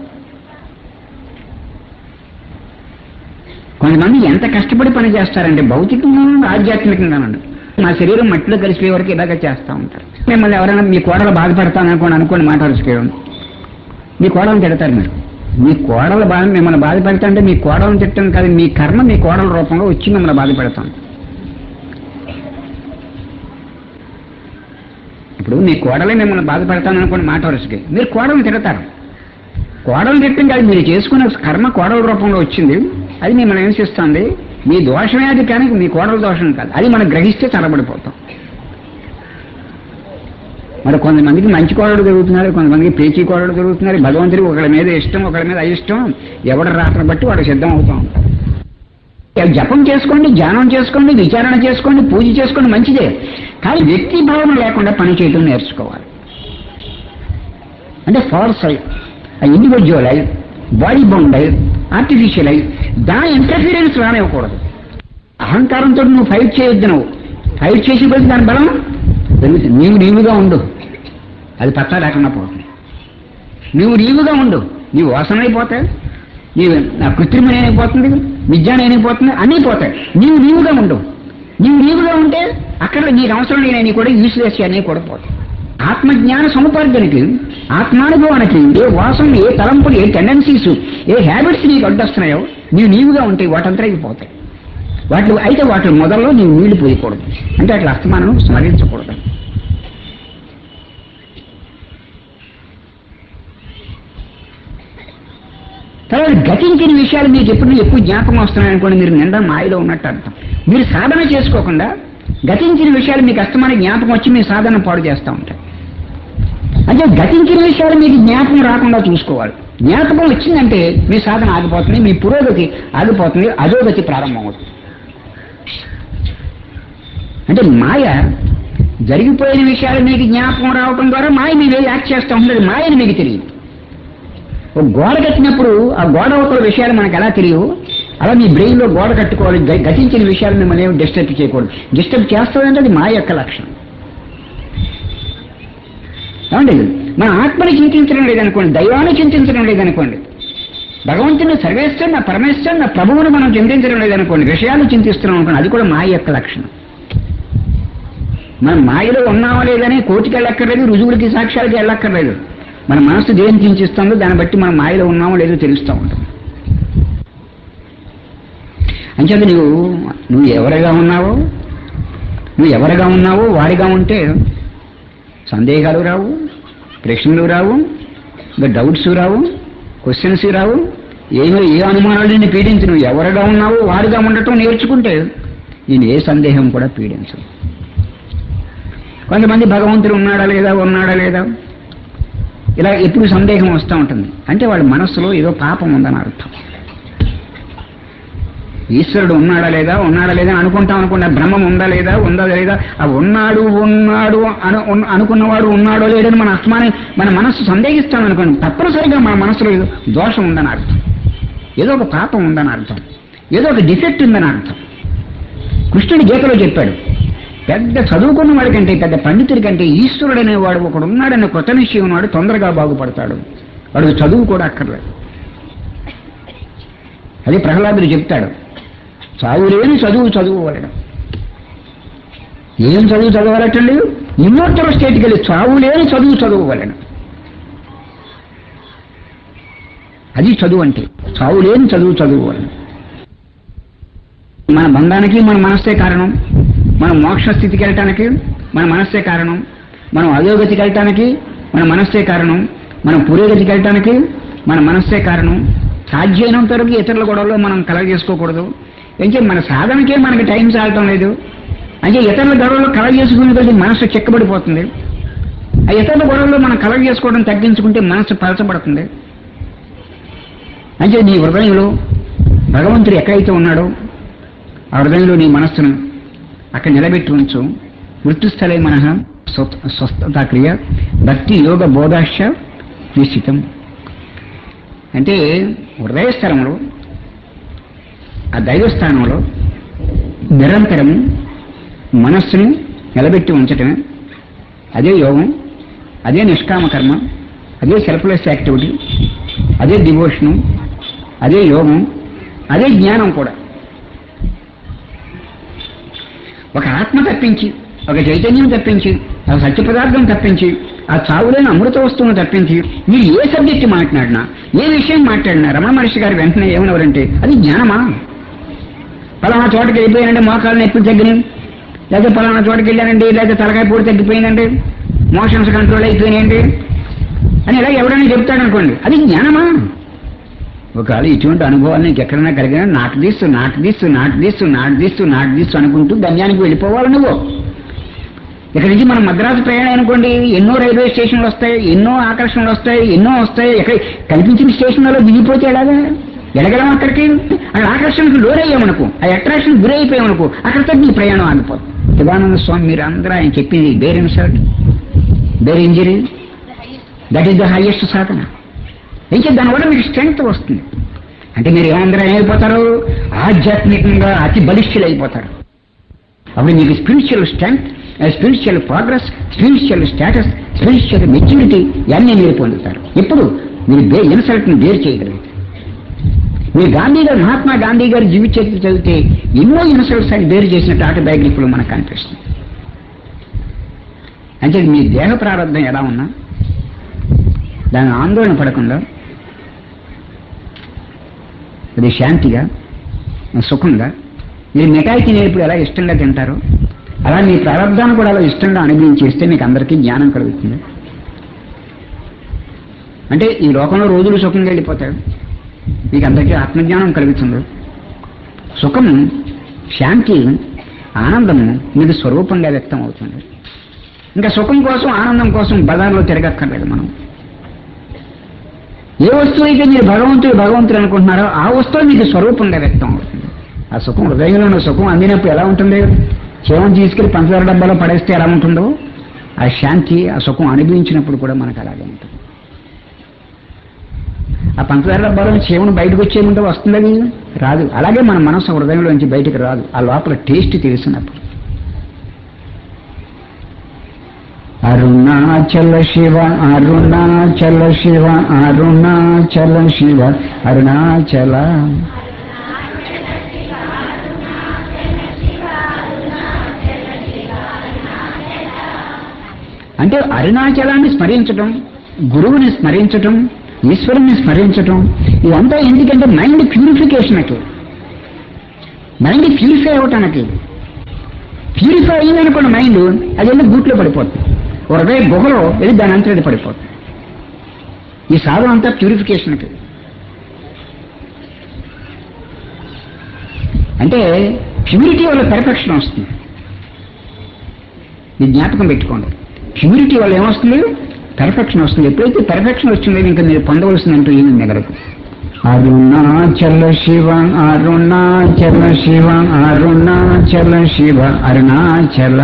కొంతమంది ఎంత కష్టపడి పని చేస్తారంటే భౌతికంగా ఆధ్యాత్మికంగానండి. మా శరీరం మట్టిలో కలిసిపోయే వరకు ఇలాగ చేస్తూ ఉంటారు. మిమ్మల్ని ఎవరైనా మీ కోడలు బాధపడతాననుకోండి మాట కలిసిపోయాం, మీ కోడలను తిడతారు. మీరు మీ కోడలు మిమ్మల్ని బాధపెడతా అంటే మీ కోడలను తిట్టడం కాదు, మీ కర్మ మీ కోడల రూపంలో వచ్చి మిమ్మల్ని బాధపెడతాం. ఇప్పుడు మీ కోడలే మిమ్మల్ని బాధపడతాననుకోండి మాట వరుసకి, మీరు కోడలను తిడతారు. కోడలు తిట్టడం కాదు, మీరు చేసుకున్న కర్మ కోడల రూపంలో వచ్చింది, అది మిమ్మల్ని హింసిస్తుంది. మీ దోషమే అది, కానీ మీ కోడల దోషం కాదు. అది మనం గ్రహిస్తే చల్లబడిపోతాం. మరి కొంతమందికి మంచి కోడలు దొరుకుతున్నారు, కొంతమందికి పేచీ కోడలు దొరుకుతున్నారు. భగవంతుడికి ఒకళ్ళ మీద ఇష్టం, ఒకళ్ళ మీద అయిష్టం, ఎవడ రాత్రి బట్టి వాడు సిద్ధం అవుతూ ఉంటారు. జపం చేసుకోండి, ధ్యానం చేసుకోండి, విచారణ చేసుకోండి, పూజ చేసుకోండి, మంచిదే. కానీ వ్యక్తి భావన లేకుండా పని చేయడం నేర్చుకోవాలి. అంటే ఫాల్స్ అయి, ఇండివిజువల్ అయి, బాడీ బౌండ్ అయి, ఆర్టిఫిషియల్ అయి, దాని ఇంటర్ఫీరెన్స్ రానివ్వకూడదు. అహంకారంతో నువ్వు ఫైట్ చేయొద్దు. నువ్వు ఫైట్ చేసి పోతే దాని బలం పెరుగుతుంది. నీవుగా ఉండు, అది పచ్చా లేకుండా పోతుంది. నీవుగా ఉండు, నీ వాసన అయిపోతాయి, నా కృత్రిమ అయిపోతుంది, విజ్ఞానం అయిపోతుంది, అన్నీ పోతాయి. నీవుగా ఉండు. నీవుగా ఉంటే అక్కడ నీకు అవసరం లేని కూడా యూస్లెస్ అన్నీ కూడా పోతాయి. ఆత్మజ్ఞాన సముపార్జనకి, ఆత్మానుభవానికి ఏ వాసన, ఏ తలంపులు, ఏ టెండెన్సీస్, ఏ హ్యాబిట్స్ నీకు అడ్డొస్తున్నాయో నీవుగా ఉంటే వాటంతా పోతాయి. వాటి మొదల్లో నీవు నీళ్లు పోయకూడదు. అంటే అట్లా అస్తమానం స్మరించకూడదు. తర్వాత గతించిన విషయాలు మీకు ఎప్పుడు ఎక్కువ జ్ఞాపకం వస్తున్నాయనుకోండి, మీరు నిండా మాయలో ఉన్నట్టు అర్థం. మీరు సాధన చేసుకోకుండా గతించిన విషయాలు మీకు అస్తమానం జ్ఞాపకం వచ్చి మీ సాధన పాడు చేస్తూ ఉంటారు. అంటే గతించిన విషయాలు మీకు జ్ఞాపకం రాకుండా చూసుకోవాలి. జ్ఞాపకం వచ్చిందంటే మీ సాధన ఆగిపోతుంది, మీ పురోగతి ఆగిపోతుంది, అధోగతి ప్రారంభమవుతుంది. అంటే మాయ జరిగిపోయిన విషయాలు మీకు జ్ఞాపకం రావడం ద్వారా మాయ మీ వేలు యాక్ట్ చేస్తూ ఉంటుంది. మాయని మీకు తెలియదు. ఒక గోడ కట్టినప్పుడు ఆ గోడ ఒక విషయాలు మనకు ఎలా తెలియవు, అలా మీ బ్రెయిన్లో గోడ కట్టుకోవాలి. గతించిన విషయాలు మిమ్మల్ని ఏమి డిస్టర్బ్ చేయకూడదు. డిస్టర్బ్ చేస్తుందంటే అది మాయ యొక్క లక్షణం. ఏమండి, మన ఆత్మని చింతించడం లేదనుకోండి, దైవాన్ని చింతించడం లేదనుకోండి, భగవంతుని సర్వేశ్వరుడు, నా పరమేశ్వరుడు, నా ప్రభువుని మనం చింతించడం లేదనుకోండి, విషయాలు చింతిస్తున్నాం అనుకోండి, అది కూడా మాయ యొక్క లక్షణం. మనం మాయలో ఉన్నామో లేదని కోర్టుకి వెళ్ళక్కర్లేదు, రుజువులకి సాక్ష్యాలకి వెళ్ళక్కర్లేదు. మన మనసు దేని చింతిస్తుందో దాన్ని బట్టి మనం మాయలో ఉన్నామో లేదో తెలుస్తూ ఉంటాం. అంచేత నువ్వు ఎవరిగా ఉన్నావో వాడిగా ఉంటే సందేహాలు రావు, ప్రశ్నలు రావు, ఇంకా డౌట్స్ రావు, క్వశ్చన్స్ రావు, ఏ అనుమానాలు నిన్ను పీడించు. నువ్వు ఎవరిగా ఉన్నావో వాడిగా ఉండటం నేర్చుకుంటే నేను ఏ సందేహం కూడా పీడించదు. కొంతమంది భగవంతుడు ఉన్నాడా లేదా ఇలా ఎప్పుడు సందేహం వస్తూ ఉంటుంది. అంటే వాళ్ళ మనస్సులో ఏదో పాపం ఉందని అర్థం. ఈశ్వరుడు ఉన్నాడా లేదా అనుకుంటాం అనుకున్న బ్రహ్మం ఉందా లేదా ఆ ఉన్నాడు అనుకున్నవాడు ఉన్నాడో లేడని మన మనస్సు సందేహిస్తాం అనుకోండి, తప్పనిసరిగా మన మనసులో ఏదో దోషం ఉందని అర్థం, ఏదో ఒక పాపం ఉందని అర్థం, ఏదో ఒక డిఫెక్ట్ ఉందని అర్థం. కృష్ణుడు గీతలో చెప్పాడు, పెద్ద చదువుకున్న వాడి కంటే, పెద్ద పండితుడి కంటే ఈశ్వరుడు అనేవాడు ఒకడు ఉన్నాడన్న కొత్త నిశ్చయం వాడు తొందరగా బాగుపడతాడు. వాడు చదువు కూడా అక్కర్లేదు. అది ప్రహ్లాదుడు చెప్తాడు, చావులేని చదువువలన. ఏం చదవాలటండి? ఇమ్మోర్టల్ స్టేట్కి వెళ్ళి చావులేని చదువువలన. అది చదువు అంటే, చావులేని చదువువలన. మన బంధానికి మన మనస్సే కారణం, మన మోక్ష స్థితికి వెళ్ళటానికి మన మనస్సే కారణం, మనం అధోగతికి వెళ్ళటానికి మన మనస్సే కారణం, మనం పురోగతికి వెళ్ళటానికి మన మనస్సే కారణం. సాధ్యమైనంత వరకు ఇతరుల గొడవలో మనం కలగజేసుకోకూడదు. అంటే మన సాధనకే మనకి టైం చాలటం లేదు. అంటే ఇతరుల గొడవలో కలగజేసుకునే కొద్దీ మనస్సు చెక్కబడిపోతుంది. ఆ ఇతరుల గొడవలో మనం కలగజేసుకోవడం తగ్గించుకుంటే మనస్సు పలచబడుతుంది. అంటే నీ హృదయంలో భగవంతుడు ఎక్కడైతే ఉన్నాడో ఆ హృదయంలో నీ మనస్సును అక్కడ నిలబెట్టి ఉంచు. మృత్యుస్థలే మనః స్వస్థతా క్రియ భక్తి యోగ బోధాశ్చ నిశ్చితం. అంటే హృదయస్థలంలో ఆ దైవస్థానంలో నిరంతరము మనస్సుని నిలబెట్టి ఉంచటమే అదే యోగం, అదే నిష్కామ కర్మ, అదే సెల్ఫ్లెస్ యాక్టివిటీ, అదే డివోషను, అదే యోగం, అదే జ్ఞానం కూడా. ఒక ఆత్మ తప్పించి, ఒక చైతన్యం తప్పించి, ఒక సత్య పదార్థం తప్పించి, ఆ చావులేని అమృత వస్తువును తప్పించి మీరు ఏ సబ్జెక్ట్ మాట్లాడినా, ఏ విషయం మాట్లాడినా రమణ మహర్షి గారు వెంటనే ఏమనవరంటే అది జ్ఞానమా? పలానా చోటకి వెళ్ళిపోయానండి, మోకాళ్ళని ఎప్పుడు తగ్గినాయి, లేకపోతే పలానా చోటకి వెళ్ళానండి, లేకపోతే తలకాయ పూడి తగ్గిపోయిందండి, మోషన్స్ కంట్రోల్ అయిపోయినాయండి అని ఇలా ఎవడైనా చెప్తాడనుకోండి, అది జ్ఞానమా? ఒకవేళ ఇటువంటి అనుభవాలు నీకు ఎక్కడైనా కలిగినా నాట్ దిస్ అనుకుంటూ గమ్యానికి వెళ్ళిపోవాలి నువ్వు. ఇక్కడి నుంచి మనం మద్రాసు ప్రయాణం అనుకోండి, ఎన్నో రైల్వే స్టేషన్లు వస్తాయి, ఎన్నో ఆకర్షణలు వస్తాయి, ఎన్నో వస్తాయి. ఎక్కడ కల్పించిన స్టేషన్లలో దిగిపోతే ఎడగలం అక్కడికి అక్కడ ఆకర్షణకు లోరయ్యామనుకో, ఆ అట్రాక్షన్ గురైపోయామనుకో, అక్కడితో నీ ప్రయాణం ఆగిపోతుంది. శివానంద స్వామి మీరు అందరూ ఆయన చెప్పింది bear insult, bear injury, that is the highest సాధన. అయితే దానివల్ల మీకు స్ట్రెంగ్త్ వస్తుంది. అంటే మీరు ఏమందరూ ఏమైపోతారు, ఆధ్యాత్మికంగా అతి బలిష్ఠులు అయిపోతారు. అప్పుడు మీకు spiritual strength, spiritual progress, spiritual status, spiritual maturity ఇవన్నీ మీరు పొందుతారు. ఎప్పుడు మీరు ఇన్సల్ట్ని బేర్ చేయగలిగితే. మీరు గాంధీ గారు, మహాత్మా గాంధీ గారి జీవిత చరిత్ర చదివితే ఎన్నో ఇన్సల్ట్స్ ఆయన బేర్ చేసినట్టు ఆటోబయోగ్రఫీలో మనకు కనిపిస్తుంది. అంటే మీ దేహ ప్రారంభం ఎలా ఉన్నా దాని ఆందోళన పడకుండా అది శాంతిగా సుఖంగా, మీరు మిఠాయి తినేప్పుడు ఎలా ఇష్టంగా తింటారో అలా మీ ప్రారంభాన్ని కూడా అలా ఇష్టంగా అనుభవించేస్తే మీకు అందరికీ జ్ఞానం కలుగుతుంది. అంటే ఈ లోకంలో రోజులు సుఖంగా వెళ్ళిపోతాడు, మీకు అందరికీ ఆత్మజ్ఞానం కలుగుతుంది. సుఖము, శాంతి, ఆనందము మీకు స్వరూపంగా వ్యక్తం అవుతుంది. ఇంకా సుఖం కోసం, ఆనందం కోసం బజార్లో తిరగక్కర్లేదు. మనం ఏ వస్తువు అయితే మీరు భగవంతుడు అనుకుంటున్నారో ఆ వస్తువు మీకు స్వరూపంగా వ్యక్తం అవుతుంది. ఆ సుఖం, హృదయంలో ఉన్న సుఖం అందినప్పుడు ఎలా ఉంటుంది, చేవం తీసుకెళ్లి పంచదార డబ్బాలో పడేస్తే ఎలా ఉంటుందో ఆ శాంతి, ఆ సుఖం అనుభవించినప్పుడు కూడా మనకు అలాగే ఉంటుంది. ఆ పంచదార డబ్బాలో చేవను బయటకు వచ్చేయమంటే వస్తుందని రాదు. అలాగే మన మనసు హృదయంలోంచి బయటకు రాదు, ఆ లోపల టేస్ట్ తెలిసినప్పుడు. అరుణాచల శివ అరుణాచల శివ అరుణాచల శివ అరుణాచల. అంటే అరుణాచలాన్ని స్మరించటం, గురువుని స్మరించటం, ఈశ్వరుని స్మరించటం ఇదంతా ఎందుకంటే మైండ్ ప్యూరిఫికేషన్కి, మైండ్ ప్యూరిఫై అవటానికి. ప్యూరిఫై అయిందనుకున్న మైండ్ అది వెళ్ళి గూట్లో పడిపోతుంది, హృదయ గుహలో వెళ్ళి దాని అంతా పడిపోతుంది. ఈ సాధన అంతా ప్యూరిఫికేషన్కి. అంటే ప్యూరిటీ వల్ల పెర్ఫెక్షన్ వస్తుంది. ఈ జ్ఞాపకం పెట్టుకోండి, ప్యూరిటీ వల్ల ఏమొస్తుంది, పెర్ఫెక్షన్ వస్తుంది. ఎప్పుడైతే పెర్ఫెక్షన్ వచ్చిందో ఇంకా మీరు పొందవలసిందంటూ ఏమి మిగలదు. అరుణాచల శివ అరుణాచల శివ అరుణాచల శివ అరుణాచల.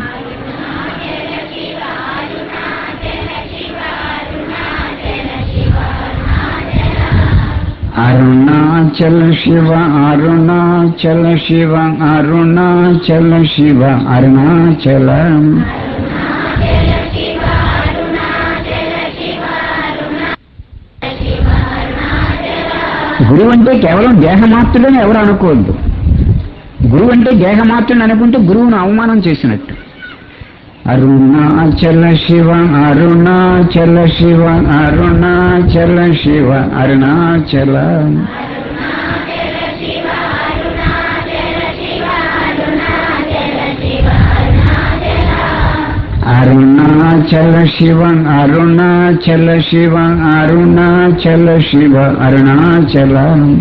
అరుణాచల శివ అరుణాచల శివ అరుణాచల శివ అరుణాచల. గురువు అంటే కేవలం దేహమాత్రుడని ఎవరు అనుకోవద్దు. గురువు అంటే దేహమాత్రుని అనుకుంటే గురువును అవమానం చేసినట్టు. అరుణాచల శివ అరుణాచల శివ అరుణాచల శివ అరుణాచల. అరుణాచల శివ అరుణాచల శివ అరుణాచల శివ అరుణాచల.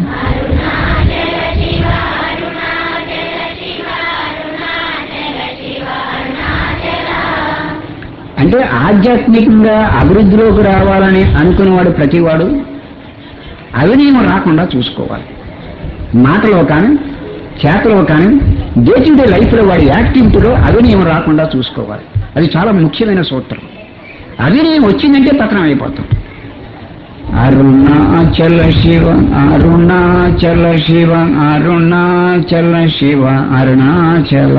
అంటే ఆధ్యాత్మికంగా అభివృద్ధిలోకి రావాలని అనుకునేవాడు ప్రతివాడు అవినయం రాకుండా చూసుకోవాలి. మాటలో కానీ, చేతలో కానీ, డే టు డే లైఫ్లో వాడి యాక్టివిటీలో అవినయం రాకుండా చూసుకోవాలి. అది చాలా ముఖ్యమైన సూత్రం. అవినయం వచ్చిందంటే పతనం అయిపోతాం. అరుణాచల శివ అరుణాచల శివ అరుణాచల శివ అరుణాచల.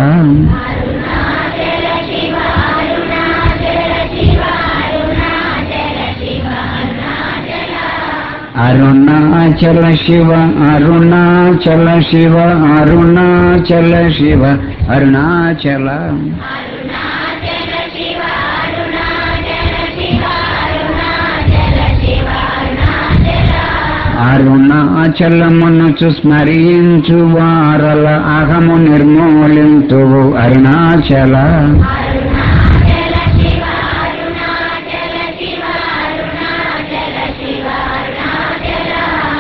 అరుణాచల శివ అరుణాచల శివ అరుణాచల శివ అరుణాచల. అరుణాచలమును స్మరించు వారల అహము నిర్మూలింతువు అరుణాచల.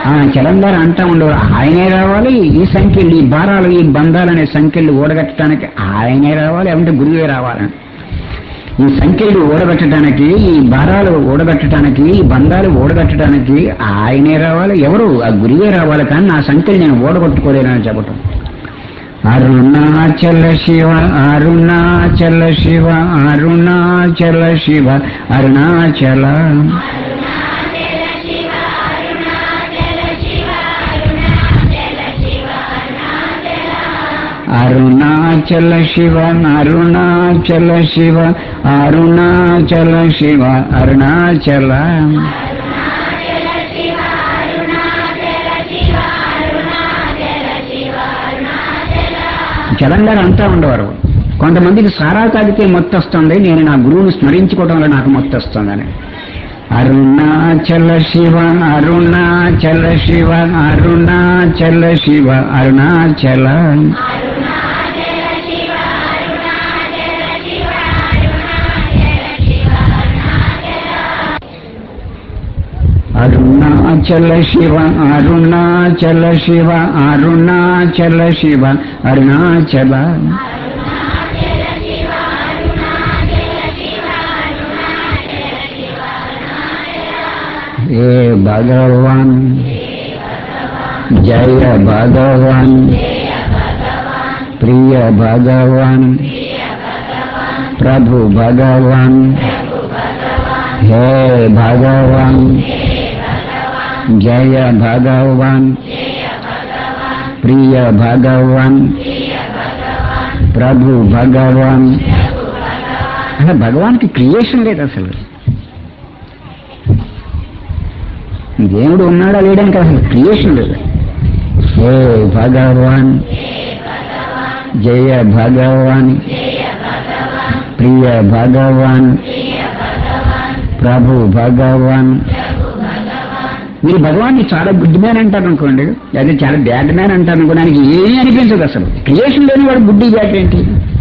చలందారు అంటా ఉండేవారు ఆయనే రావాలి, ఈ సంఖ్యలు ఈ భారాలు ఈ బంధాలు అనే సంఖ్యలు ఓడగట్టడానికి ఆయనే రావాలి, అంటే గురువే రావాలని. ఈ సంఖ్యలు ఓడగట్టడానికి, ఈ భారాలు ఓడగట్టడానికి, ఈ బంధాలు ఓడగట్టడానికి ఆయనే రావాలి. ఎవరు? ఆ గురువే రావాలి. కానీ నా సంఖ్యలు నేను ఓడగొట్టుకోలేనని చెప్పటం. అరుణాచల శివ అరుణాచల శివ అరుణాచల శివ అరుణాచల అరుణాచల శివ అరుణాచల శివ అరుణాచల శివ అరుణాచల. చలంగారు అంతా ఉండేవారు. కొంతమందికి సారా తాగితే మొత్తం వస్తుంది, నేను నా గురువుని స్మరించుకోవడం వల్ల నాకు మొత్తం వస్తుందని. అరుణాచల శివ అరుణాచల శివ అరుణాచల శివ అరుణాచల. అరుణాచల శివ అరుణాచల శివ అరుణాచల శివ అరుణాచల. हे भगवान जय भगवान प्रिय भगवान प्रभु भगवान हे भगवान जय भगवान प्रिय भगवान प्रभु भगवान. अरे भगवान की क्रिएशन లేదు అసలు. దేవుడు ఉన్నాడా లేడానికి అసలు క్రియేషన్ లేదు. హే భగవాన్ జయ భగవాన్ ప్రియ భగవాన్ ప్రభు భగవాన్. మీరు భగవాన్ని చాలా గుడ్ మ్యాన్ అంటారు అనుకోండి, అదే చాలా బ్యాడ్ మ్యాన్ అంటారు అనుకోవడానికి ఏమీ అనిపించదు అసలు. క్రియేషన్ లేని వాడు గుడ్డి బ్యాడ్ ఏంటి?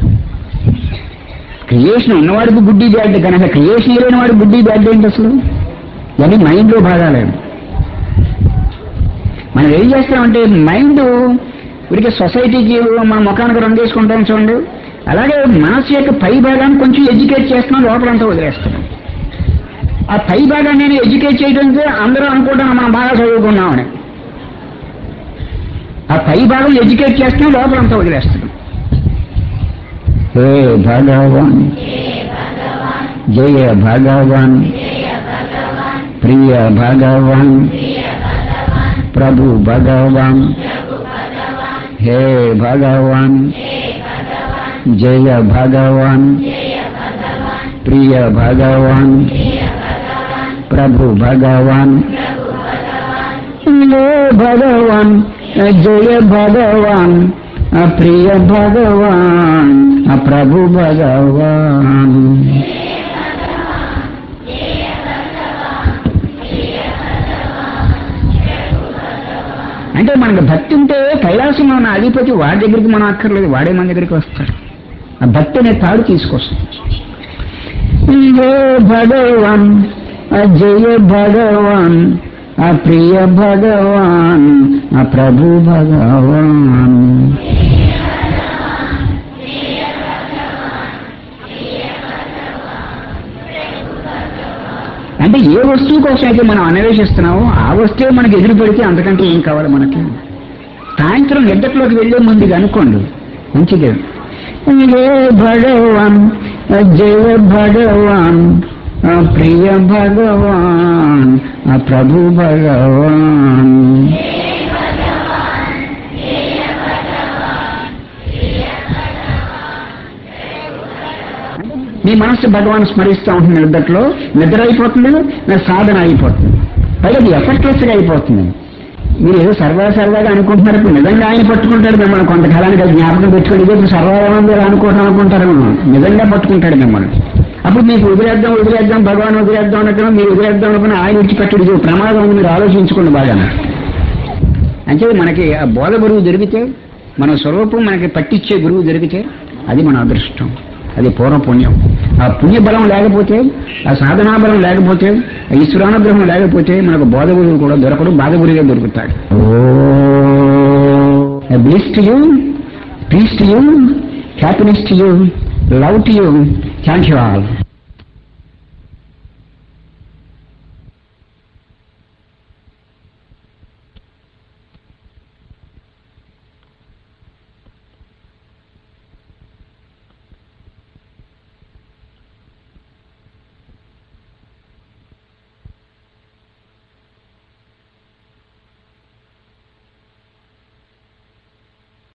క్రియేషన్ ఉన్నవాడికి గుడ్డి బ్యాడ్, కానీ అసలు క్రియేషన్ లేని వాడు గుడ్డి బ్యాడ్ ఏంటి అసలు? అది మైండ్లో భాగాలేదు. మనం ఏం చేస్తామంటే మైండ్ ఇప్పటికే సొసైటీకి మన ముఖానికి రంగేసుకుంటాం చూడండి, అలాగే మనసు యొక్క పై భాగాన్ని కొంచెం ఎడ్యుకేట్ చేస్తున్నాం, లోపలంతా వదిలేస్తున్నాం. ఆ పై భాగాన్ని నేను ఎడ్యుకేట్ చేయడంతో అందరూ అనుకుంటున్నాం మనం బాగా చదువుకున్నామని. ఆ పై భాగం ఎడ్యుకేట్ చేస్తున్నాం, లోపలంతా వదిలేస్తున్నాం. హే భగవాన్ జయ భగవాన్ ప్రియ భగవాన్ ప్రభు భగవాన్ हे भगवान जय भगवान प्रिय भगवान प्रभु भगवान हे भगवान जय भगवान प्रिय भगवान प्रभु भगवान. అంటే మనకు భక్తి ఉంటే కైలాసంలో ఉన్న అధిపతి వాడి దగ్గరికి మనం అక్కర్లేదు, వాడే మన దగ్గరికి వస్తాడు. ఆ భక్తి అనే తాడు తీసుకొస్తాడు. జయ భగవాన్ జయ భగవాన్ ప్రియ భగవాన్ ప్రభు భగవాన్. అంటే ఏ వస్తువు కోసం అయితే మనం అన్వేషిస్తున్నామో ఆ వస్తువు మనకి ఎదురు పెడితే అంతకంటే ఏం కావాలి మనకి? సాయంత్రం నిద్రలోకి వెళ్లే ముందు అనుకోండి మంచిదే. జయ భగవాన్ జయ భగవాన్ ప్రియ భగవాన్ ప్రభు భగవాన్. మీ మనస్సు భగవాన్ స్మరిస్తూ ఉంటుంది, నిద్రలో నిద్ర అయిపోతుంది, సాధన అయిపోతుంది, పైగా ఎఫర్ట్లెస్ గా అయిపోతుంది. మీరు ఏదో సరదాగా అనుకుంటున్నారు, ఇప్పుడు నిజంగా ఆయన పట్టుకుంటాడు మిమ్మల్ని. కొంతకాలానికి జ్ఞాపకం పెట్టుకోండి, ఇప్పుడు సరదాగా అనుకుంటాం అనుకుంటారు, నిజంగా పట్టుకుంటాడు మిమ్మల్ని. అప్పుడు మీకు వదిలేద్దాం భగవాన్ వదిలేద్దాం అనుకున్నా, మీరు వదిలేద్దాం అనుకున్నా ఆయన విడిచిపెట్టడు. ఇది ప్రమాదం ఉంది, మీరు ఆలోచించుకోండి బాగా. అంటే మనకి ఆ బోధ గురువు దొరికితే, మన స్వరూపం మనకి పట్టించే గురువు దొరికితే అది మన అదృష్టం, అది పూర్వపుణ్యం. ఆ పుణ్య బలం లేకపోతే, ఆ సాధనా బలం లేకపోతే ఈశ్వరానుగ్రహం లేకపోతే మనకు బోధ గురువు కూడా దొరకడు, బాధ గురువుగా దొరుకుతాడు. Bliss to you, peace to you, happiness to you, love to you, thank you all.